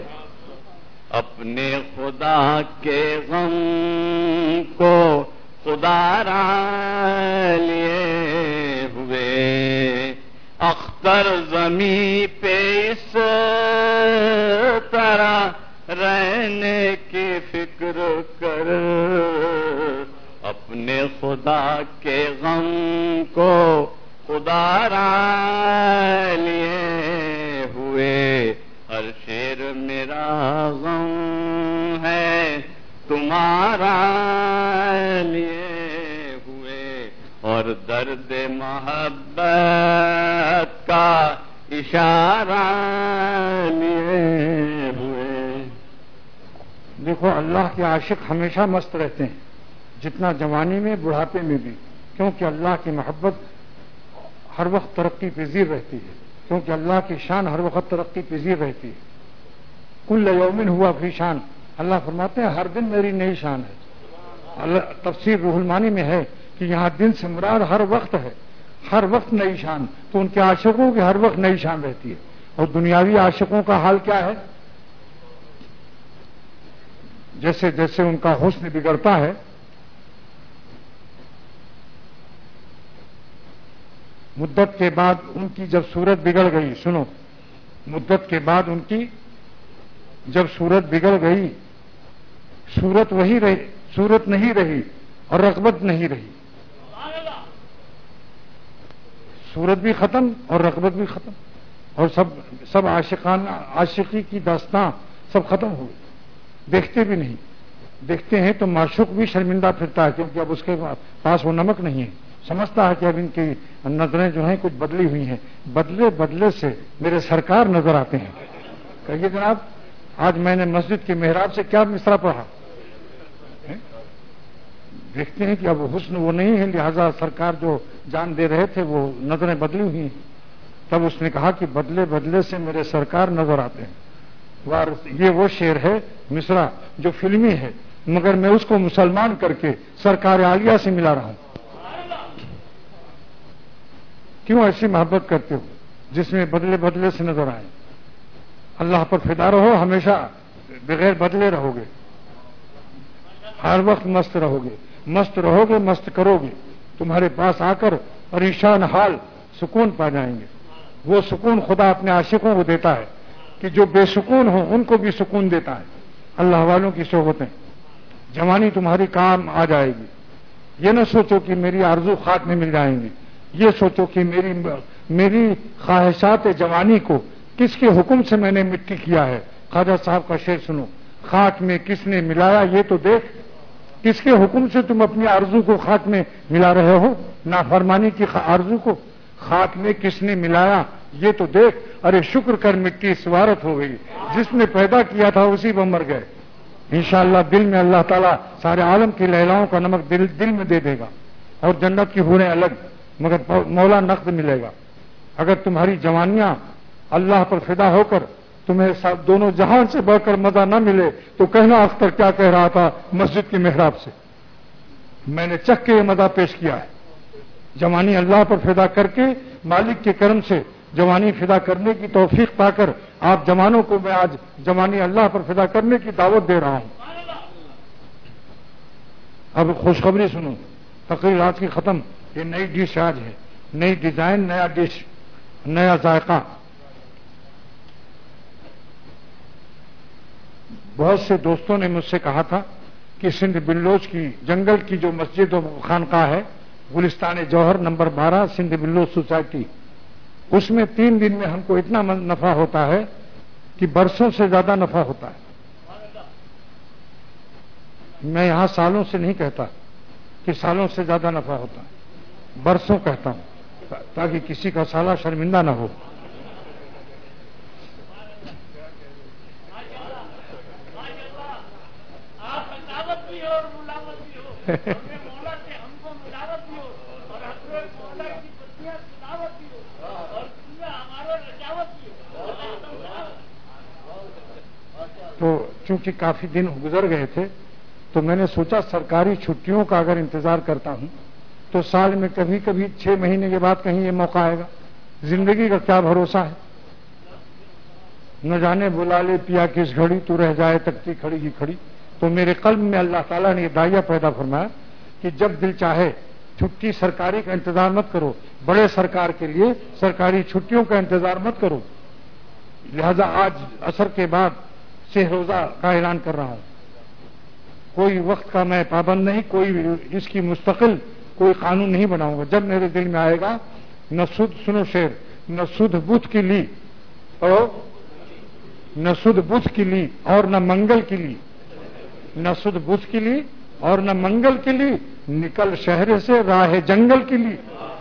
اپنے خدا کے غم کو خدا را لیے ہوئے. اختر زمیں پہ اس طرح رہنے کی فکر کر، اپنے خدا کے غم کو خدا را لیے ہوئے. ہر شیر میرا غم ہے تمہارا لیے ہوئے، اور درد محبت کا اشارہ لیے ہوئے. دیکھو اللہ کے عاشق ہمیشہ مست رہتے ہیں، جتنا جوانی میں بڑھاپے میں بھی، کیونکہ اللہ کی محبت ہر وقت ترقی پذیر رہتی ہے، کیونکہ اللہ کی شان ہر وقت ترقی پذیر رہتی ہے. کل یومن ہوا فی شان. اللہ فرماتے ہیں ہر دن میری نئی شان ہے. تفسیر روح المانی میں ہے کہ یہاں دن سے مراد ہر وقت ہے، ہر وقت نئی شان. تو ان کے عاشقوں کی ہر وقت نئی شان رہتی ہے. اور دنیاوی عاشقوں کا حال کیا ہے؟ جیسے جیسے ان کا حسن بگڑتا ہے، مدت کے بعد ان کی جب صورت بگڑ گئی، سنو، مدت کے بعد ان کی جب صورت بگڑ گئی، صورت وہی رہی، صورت نہیں رہی اور رغبت نہیں رہی. صورت بھی ختم اور رغبت بھی ختم، اور سب عاشقی کی داستاں سب ختم ہو گئی. دیکھتے بھی نہیں، دیکھتے ہیں تو معشوق بھی شرمندہ پھرتا ہے، کیونکہ اب اس کے پاس وہ نمک نہیں ہے. سمجھتا ہے کہ اب ان کی نظریں جو ہیں کچھ بدلی ہوئی ہیں. بدلے بدلے سے میرے سرکار نظر آتے ہیں. کہیے جناب، آج میں نے مسجد کے محراب سے کیا مصرع پڑھا؟ دیکھتے ہیں کہ اب حسن وہ نہیں ہے، لہذا سرکار جو جان دے رہے تھے وہ نظریں بدلی ہوئی ہیں. تب اس نے کہا کہ بدلے بدلے سے میرے سرکار نظر آتے ہیں. یہ وہ شعر ہے مصرع جو فلمی ہے، مگر میں اس کو مسلمان کر کے سرکار عالیہ سے ملا رہا ہوں. کیوں ایسی محبت کرتے ہو جس میں بدلے بدلے سے نظر آئے؟ اللہ پر فدا رہو، ہمیشہ بغیر بدلے رہو گے، ہر وقت مست رہو گے، مست رہو گے، مست کرو گے. تمہارے پاس آ کر پریشان حال سکون پا جائیں گے. وہ سکون خدا اپنے عاشقوں کو دیتا ہے کہ جو بے سکون ہوں ان کو بھی سکون دیتا ہے. اللہ والوں کی صحبتیں. جوانی تمہاری کام آ جائے گی. یہ نہ سوچو کہ میری آرزو خاک میں مل جائیں گی، یہ سوچو کہ میری خواہشات جوانی کو کس کے حکم سے میں نے مٹی کیا ہے. خواجہ صاحب کا شعر سنو. خاک میں کس نے ملایا یہ تو دیکھ، کس کے حکم سے تم اپنی آرزو کو خاک میں ملا رہے ہو؟ نافرمانی کی آرزو کو خاک میں کس نے ملایا یہ تو دیکھ. ارے شکر کر مٹی سوارت ہو گئی، جس نے پیدا کیا تھا اسی پر مر گئے. انشاءاللہ دل میں اللہ تعالیٰ سارے عالم کی لیلاؤں کا نمک دل میں دے دے گا، اور جنت کی حوریں الگ، مگر مولا نقد ملے گا. اگر تمہاری جوانیاں اللہ پر فدا ہو کر تمہیں دونوں جہان سے بڑھ کر مزہ نہ ملے تو کہنا اختر کیا کہہ رہا تھا مسجد کی محراب سے. میں نے چکھ کے یہ مزہ پیش کیا ہے. جوانی اللہ پر فدا کر کے مالک کے کرم سے جوانی فدا کرنے کی توفیق پا کر آپ جوانوں کو میں آج جوانی اللہ پر فدا کرنے کی دعوت دے رہا ہوں. اب خوشخبری سنو. تقریر آج کی ختم. یہ نئی ڈش آج ہے, نئی ڈیزائن, نیا ڈش, نیا ذائقہ. بہت سے دوستوں نے مجھ سے کہا تھا کہ سندھ بلوچ کی جنگل کی جو مسجد و خانقاہ ہے گلستان جوہر نمبر 12 سندھ بلوچ سوسائٹی, اس میں 3 دن میں ہم کو اتنا نفع ہوتا ہے کہ برسوں سے زیادہ نفع ہوتا ہے. میں یہاں سالوں سے نہیں کہتا کہ سالوں سے زیادہ نفع ہوتا ہے, برسوں کہتا ہوں تاکہ کسی کا سالہ شرمندہ نہ ہو. تو چونکہ کافی دن گزر گئے تھے تو میں نے سوچا سرکاری چھٹیوں کا اگر انتظار کرتا ہوں تو سال میں کبھی کبھی 6 مہینے کے بعد کہیں یہ موقع آئے گا. زندگی کا کیا بھروسہ ہے, نہ جانے بلا لے پیا کس گھڑی تو رہ جائے تکتی کھڑی کی کھڑی. تو میرے قلب میں اللہ تعالیٰ نے یہ داعیہ پیدا فرمایا کہ جب دل چاہے چھٹی سرکاری کا انتظار مت کرو, بڑے سرکار کے لیے سرکاری چھٹیوں کا انتظار مت کرو. لہذا آج عصر کے بعد سے روزہ کا اعلان کر رہا ہوں. کوئی وقت کا میں پابند نہیں, کوئی اس کی مستقل کوئی قانون نہیں بناؤں گا. جب میرے دل میں آئے گا نہ سود, سنو شعر, نہ سود بدھ کی لی اور نہ سود بدھ کی لی اور نہ منگل کی لی, نہ سود بدھ کی لی اور نہ منگل کی لی, نکل شہر سے راہ جنگل کی لی.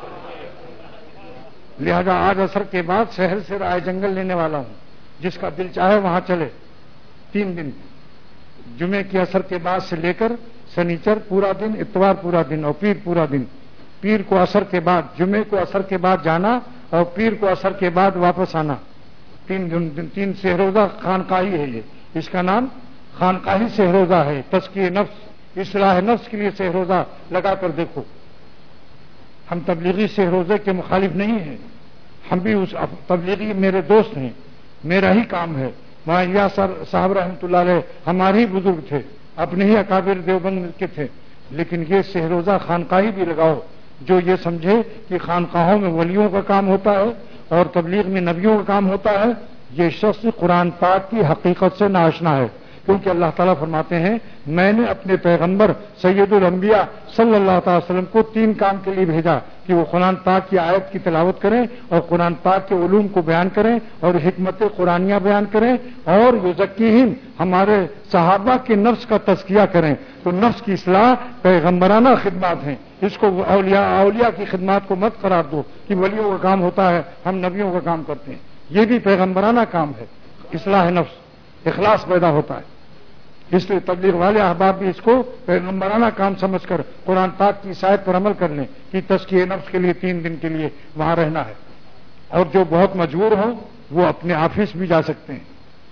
لہذا آج عصر کے بعد شہر سے راہ جنگل لینے والا ہوں. جس کا دل چاہے وہاں چلے. 3 دن جمعے کی عصر کے بعد سے لے کر سنیچر پورا دن, اتوار پورا دن اور پیر پورا دن. پیر کو عصر کے بعد, جمعے کو عصر کے بعد جانا اور پیر کو عصر کے بعد واپس آنا. 3 دن 3 سہروزہ خانقاہی ہے. یہ اس کا نام خانقاہی سہروزہ ہے. تزکیہ نفس, اصلاح نفس کے لیے سہروزہ لگا کر دیکھو. ہم تبلیغی سہروزے کے مخالف نہیں ہیں, ہم بھی اس تبلیغی میرے دوست ہیں, میرا ہی کام ہے. وہاں الیاس صاحب رحمۃ اللہ علیہ ہمارے ہی بزرگ تھے, اپنے ہی اکابر دیوبند کے تھے. لیکن یہ سہروزہ خانقاہی بھی لگاؤ جو یہ سمجھے کہ خانقاہوں میں ولیوں کا کام ہوتا ہے اور تبلیغ میں نبیوں کا کام ہوتا ہے, یہ شخص قرآن پاک کی حقیقت سے ناآشنا ہے. کیونکہ اللہ تعالیٰ فرماتے ہیں میں نے اپنے پیغمبر سید الانبیاء صلی اللہ تعالی وسلم کو 3 کام کے لیے بھیجا کہ وہ قرآن پاک کی آیت کی تلاوت کریں اور قرآن پاک کے علوم کو بیان کریں اور حکمت قرآنیہ بیان کریں اور یزکیہم ہمارے صحابہ کے نفس کا تزکیہ کریں. تو نفس کی اصلاح پیغمبرانہ خدمات ہیں. اس کو اولیاء کی خدمات کو مت قرار دو کہ ولیوں کا کام ہوتا ہے ہم نبیوں کا کام کرتے ہیں. یہ بھی پیغمبرانہ کام ہے. اصلاح نفس, اخلاص پیدا ہوتا ہے. اس لیے تبلیغ والے احباب بھی اس کو پیغمبرانہ کام سمجھ کر قرآن پاک کی آیت پر عمل کر لیں کہ تزکیہ نفس کے لیے 3 دن کے لیے وہاں رہنا ہے. اور جو بہت مجبور ہوں وہ اپنے آفس بھی جا سکتے ہیں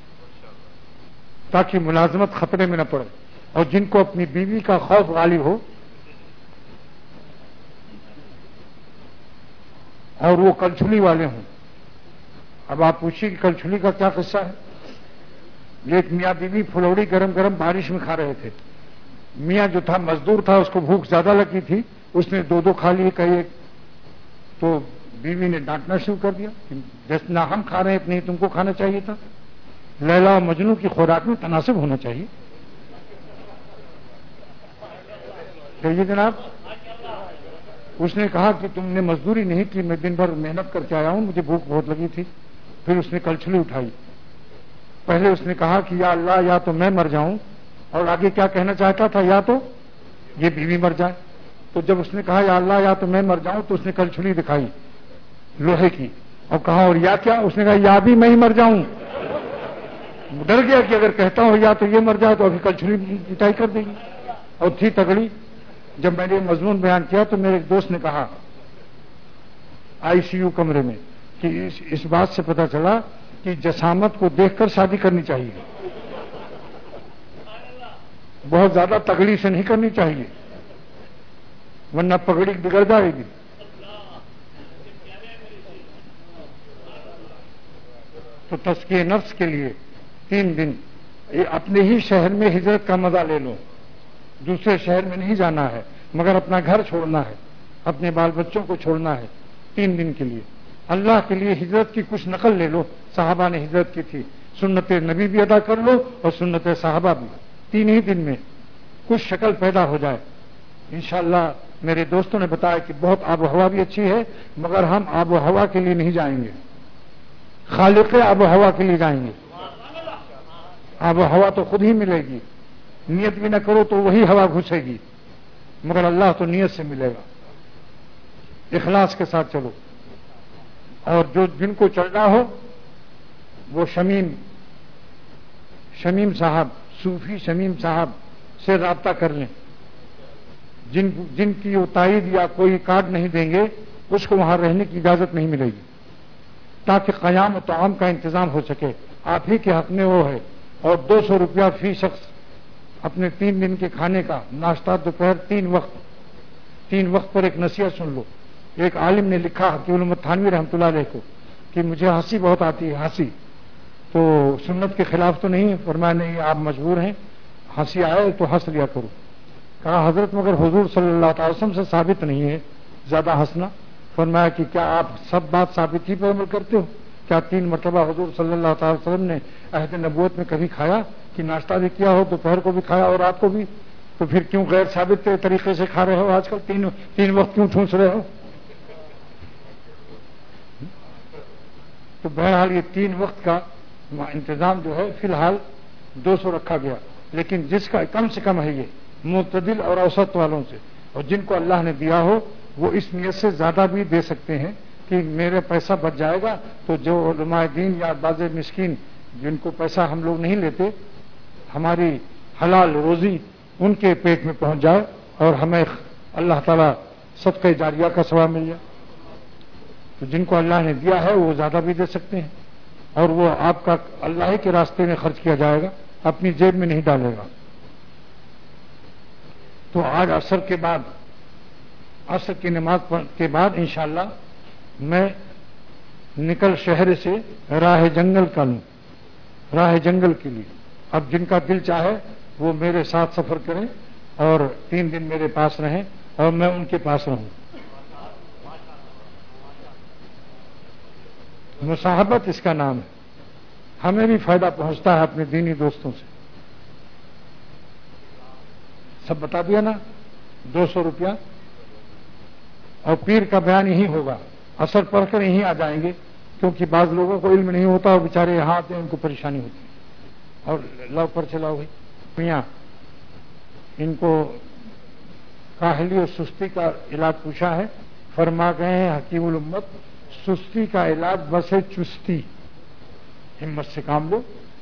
تاکہ ملازمت خطرے میں نہ پڑے. اور جن کو اپنی بیوی کا خوف غالب ہو اور وہ کلچھلی والے ہوں. اب آپ پوچھیے کہ کلچھلی کا کیا قصہ ہے. ایک میاں بیوی پھلوڑی گرم گرم بارش میں کھا رہے تھے. میاں جو تھا مزدور تھا, اس کو بھوک زیادہ لگی تھی, اس نے 2 کھا لیے کہی. تو بیوی نے ڈانٹنا شروع کر دیا کہ جتنا ہم کھا رہے ہیں اتنے ہی تم کو کھانا چاہیے تھا. لیلا اور مجنو کی خوراک میں تناسب ہونا چاہیے. کہیے جناب. اس نے کہا کہ تم نے مزدوری نہیں کی, میں دن بھر محنت کر کے آیا ہوں, مجھے بھوک بہت لگی تھی. پھر اس نے کلچھلی اٹھائی. پہلے اس نے کہا کہ یا اللہ یا تو میں مر جاؤں, اور آگے کیا کہنا چاہتا تھا, یا تو یہ بیوی مر جائے. تو جب اس نے کہا یا اللہ یا تو میں مر جاؤں تو اس نے کلچھلی دکھائی لوہے کی اور کہا اور یا کیا, اس نے کہا یا بھی میں ہی مر جاؤں. ڈر گیا کہ اگر کہتا ہوں یا تو یہ مر جائے تو ابھی کلچھلی پٹائی کر دے گی, اور تھی تگڑی. جب میں نے مضمون بیان کیا تو میرے ایک دوست نے کہا ICU کمرے میں کہ اس بات سے پتہ چلا کی جسامت کو دیکھ کر شادی کرنی چاہیے، بہت زیادہ تگڑی سے نہیں کرنی چاہیے، ورنہ پگڑی بگڑ جائے گی۔ تو تزکیہ نفس کے لیے 3 دن اپنے ہی شہر میں ہجرت کا مزہ لے لو، دوسرے شہر میں نہیں جانا ہے، مگر اپنا گھر چھوڑنا ہے، اپنے بال بچوں کو چھوڑنا ہے 3 دن کے لیے۔ اللہ کے لیے ہجرت کی کچھ نقل لے لو، صحابہ نے ہجرت کی تھی، سنت نبی بھی ادا کر لو اور سنت صحابہ بھی، 3 ہی دن میں کچھ شکل پیدا ہو جائے۔ انشاءاللہ میرے دوستوں نے بتایا کہ بہت آب و ہوا بھی اچھی ہے، مگر ہم آب و ہوا کے لیے نہیں جائیں گے، خالق آب و ہوا کے لیے جائیں گے۔ آب و ہوا تو خود ہی ملے گی، نیت بھی نہ کرو تو وہی ہوا گھسے گی، مگر اللہ تو نیت سے ملے گا۔ اخلاص کے ساتھ چلو، اور جن کو چلنا ہو وہ شمیم صاحب، صوفی شمیم صاحب سے رابطہ کر لیں، جن کی وہ تائید یا کوئی کارڈ نہیں دیں گے اس کو وہاں رہنے کی اجازت نہیں ملے گی، تاکہ قیام و طعام کا انتظام ہو سکے۔ آپ ہی کے حق میں وہ ہے، اور 200 روپیہ فی شخص اپنے 3 دن کے کھانے کا، ناشتہ دوپہر 3 وقت پر۔ ایک نصیحت سن لو، ایک عالم نے لکھا حکیم الامت تھانوی رحمۃ اللہ علیہ کو کہ مجھے ہنسی بہت آتی ہے، ہنسی تو سنت کے خلاف تو نہیں ہے؟ فرمایا نہیں، آپ مجبور ہیں، ہنسی آئے تو ہنس لیا کرو۔ کہا حضرت مگر حضور صلی اللہ تعالی وسلم سے ثابت نہیں ہے زیادہ ہنسنا۔ فرمایا کہ کیا آپ سب بات ثابت ہی پر عمل کرتے ہو؟ کیا 3 مرتبہ حضور صلی اللہ تعالی وسلم نے عہد نبوت میں کبھی کھایا کہ ناشتہ بھی کیا ہو، دوپہر کو بھی کھایا اور رات کو بھی؟ تو پھر کیوں غیر ثابت طریقے سے کھا رہے ہو آج کل؟ 3 وقت کیوں ٹھونس رہے ہو؟ تو بہرحال یہ 3 وقت کا انتظام جو ہے فی الحال 200 رکھا گیا، لیکن جس کا کم سے کم ہے یہ معتدل اور اوسط والوں سے، اور جن کو اللہ نے دیا ہو وہ اس نیت سے زیادہ بھی دے سکتے ہیں کہ میرے پیسہ بچ جائے گا تو جو علماء دین یا بعض مسکین جن کو پیسہ ہم لوگ نہیں لیتے، ہماری حلال روزی ان کے پیٹ میں پہنچ جائے اور ہمیں اللہ تعالیٰ صدقہ جاریہ کا ثواب مل جائے۔ تو جن کو اللہ نے دیا ہے وہ زیادہ بھی دے سکتے ہیں، اور وہ آپ کا اللہ کے راستے میں خرچ کیا جائے گا، اپنی جیب میں نہیں ڈالے گا۔ تو آج عصر کی نماز کے بعد انشاءاللہ میں نکل شہر سے راہ جنگل کا لوں، راہ جنگل کے لیے۔ اب جن کا دل چاہے وہ میرے ساتھ سفر کریں اور 3 دن میرے پاس رہیں اور میں ان کے پاس رہوں۔ مصاحبت اس کا نام ہے، ہمیں بھی فائدہ پہنچتا ہے اپنے دینی دوستوں سے۔ سب بتا دیا نا، 200 روپیہ، اور پیر کا بیان یہی ہوگا، اثر پڑھ کر یہیں آ جائیں گے، کیونکہ بعض لوگوں کو علم نہیں ہوتا اور بیچارے یہاں آتے ہیں ان کو پریشانی ہوتی ہے۔ اور لاؤ پر چلاؤ بھائی، میاں ان کو کاہلی اور سستی کا علاج پوچھا ہے، فرما گئے ہیں حکیم الامت سستی کا علاج بس ہے چستی، ہمت سے کام لو،